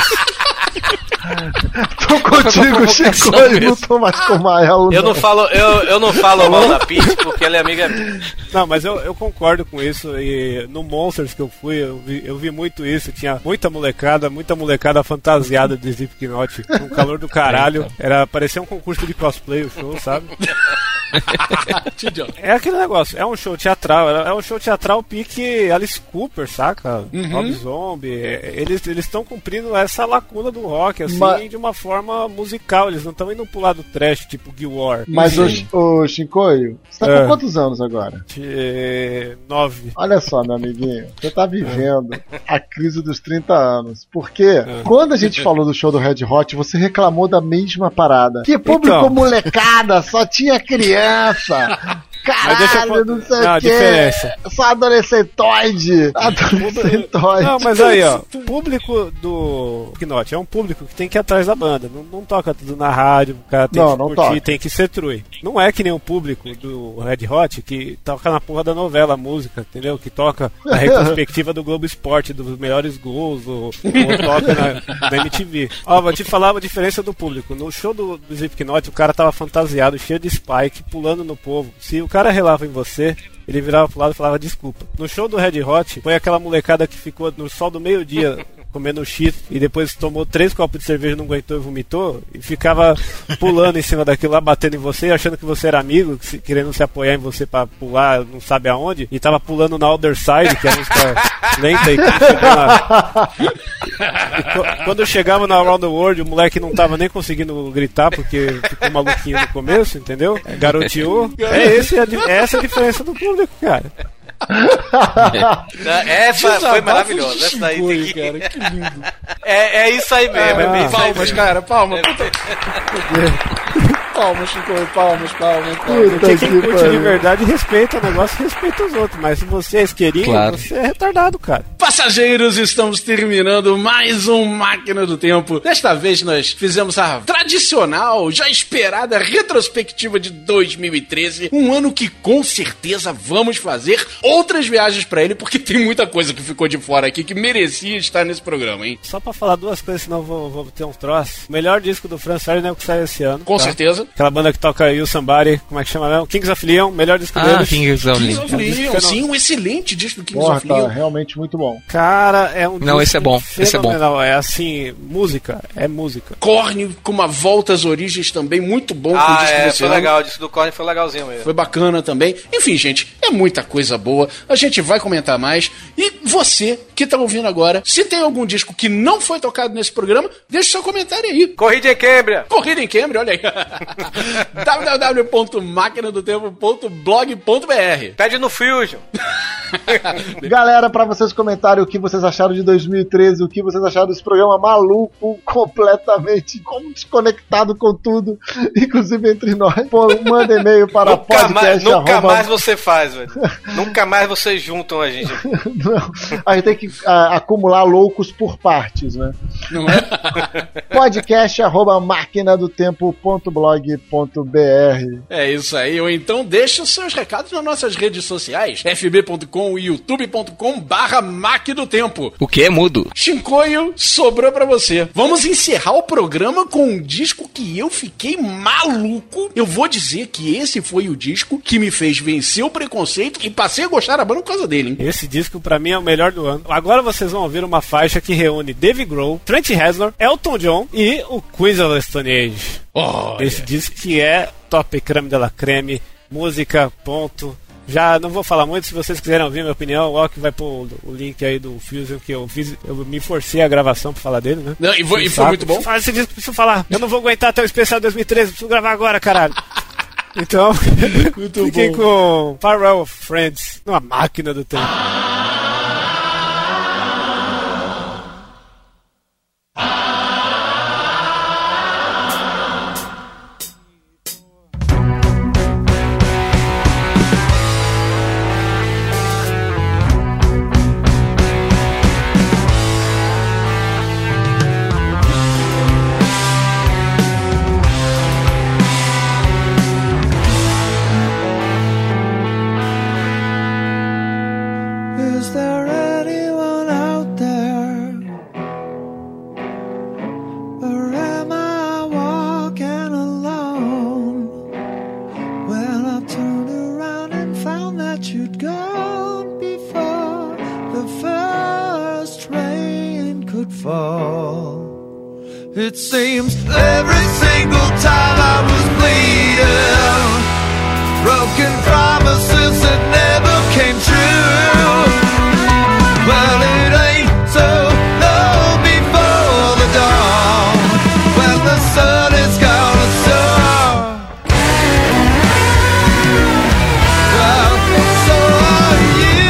Tô contigo, Chico. provocação Eu não tô mais com o Maelo. eu não falo, eu, eu não falo mal da Pete porque ela é amiga minha. Não, mas eu, eu concordo com isso. E no Monsters que eu fui, eu vi, eu vi muito isso. Tinha muita molecada, muita molecada fantasiada de Slipknot. Com calor do caralho. Era, parecia um concurso de cosplay o show, sabe? É aquele negócio, é um show teatral, é um show teatral pique Alice Cooper, saca? Rob Zombie. Eles estão cumprindo essa lacuna do rock, assim, Mas- de uma forma musical. Eles não estão indo pro lado trash, tipo Guild War. Mas, o, o Shinkoio, você tá É. com quantos anos agora? De... Nove. Olha só, meu amiguinho, você tá vivendo a crise dos trinta anos. Porque quando a gente falou do show do Red Hot, você reclamou da mesma parada. Que público Então. molecada, só tinha criança. caralho, não sei não, o que. diferença. Só adolescentoide. Adolescentoide. Não, mas aí, ó, o público do Slipknot é um público que tem que ir atrás da banda. Não, não toca tudo na rádio, o cara tem não, que não curtir, toca. tem que ser true. Não é que nem o público do Red Hot que toca na porra da novela a música, entendeu? Que toca na retrospectiva do Globo Esporte, dos melhores gols, ou, ou toca na, na M T V. Ó, vou te falar a diferença do público. No show do, do Slipknot, o cara tava fantasiado, cheio de spike, pulando no povo. Se o cara relava em você, ele virava pro lado e falava desculpa. No show do Red Hot, foi aquela molecada que ficou no sol do meio-dia comendo X e depois tomou três copos de cerveja, não aguentou e vomitou, e ficava pulando em cima daquilo lá, batendo em você, achando que você era amigo, que se, querendo se apoiar em você pra pular, não sabe aonde, e tava pulando na Other Side, que é a música lenta, e quando chegava, e quando chegava na Around the World, o moleque não tava nem conseguindo gritar, porque ficou maluquinho no começo, entendeu? Garoteou. É, esse, é essa a diferença do público, cara. Essa foi maravilhosa. Essa daí tem que... cara, que lindo. É, é isso aí mesmo. Ah, é bem palmas, mesmo. cara, palmas. Palmas, Chico, palmas, palmas, palmas. Porque quem curte de verdade respeita o negócio e respeita os outros. Mas se você é isqueirinho, Claro. você é retardado, cara. Passageiros, estamos terminando mais um Máquina do Tempo. Desta vez nós fizemos a tradicional, já esperada retrospectiva de dois mil e treze. Um ano que com certeza vamos fazer outras viagens pra ele, porque tem muita coisa que ficou de fora aqui que merecia estar nesse programa, hein? Só pra falar duas coisas, senão eu vou, vou ter uns troços. O melhor disco do Franz Ferdinand é o que saiu esse ano. Com tá? certeza. Aquela banda que toca You Somebody, como é que chama mesmo? Kings of Leon, melhor disco Ah, deles. Kings of Kings Leon. of Leon, sim, um excelente disco do Kings Porra, of Leon. tá realmente muito bom. Cara, é um Não, disco esse é bom, esse é bom. fenomenal. É assim, música, é música. Korn com uma volta às origens também, muito bom. com o Ah, disco é, desse foi ano. legal. O disco do Korn foi legalzinho mesmo. Foi bacana também. Enfim, gente, é muita coisa boa. A gente vai comentar mais. E você que tá ouvindo agora, se tem algum disco que não foi tocado nesse programa, deixa seu comentário aí. Corrida em Cambria. Corrida em Cambria, olha aí. w w w ponto máquina do tempo ponto blog ponto b r. Pede no Fusion. Galera, pra vocês comentarem o que vocês acharam de dois mil e treze, o que vocês acharam desse programa maluco, completamente como desconectado com tudo, inclusive entre nós. Pô, manda e-mail para Nunca, podcast. mais, nunca arroba... mais você faz, velho. Nunca mais vocês juntam a gente. Não, a gente tem que a, acumular loucos por partes, né? Não é? Podcast arroba máquina do tempo ponto blog ponto b r. É isso aí. Ou então deixa os seus recados nas nossas redes sociais. f b ponto com e youtube ponto com barra máquina do tempo. O que é mudo? Chincoio, sobrou pra você. Vamos encerrar o programa com um disco que eu fiquei maluco. Eu vou dizer que esse foi o disco que me fez vencer o preconceito e passei a gostar da banda por causa dele, hein? Esse disco pra mim é o melhor do ano. Agora vocês vão ouvir uma faixa que reúne Dave Grohl, Trent Reznor, Elton John e o Queens of the Stone Age. Oh, Esse disco que é top creme de la creme, música, ponto. Já não vou falar muito, se vocês quiserem ouvir minha opinião, o Ok vai pôr o link aí do Fusion, que eu fiz, eu me forcei a gravação pra falar dele, né? Não, e foi, e foi Sabe? muito bom. Fala esse disco, preciso falar. Eu não vou aguentar até o especial dois mil e treze, preciso gravar agora, caralho. Então, Muito fiquei bom. com Farewell Friends, numa máquina do tempo. Is there anyone out there? Or am I walking alone? Well, I turned around and found that you'd gone before the first rain could fall. It seems every single time I was bleeding, broken promises that never came true. Well, it ain't so long before the dawn, when the sun is gonna soar. Well, so are you.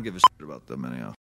give a shit about them anyhow.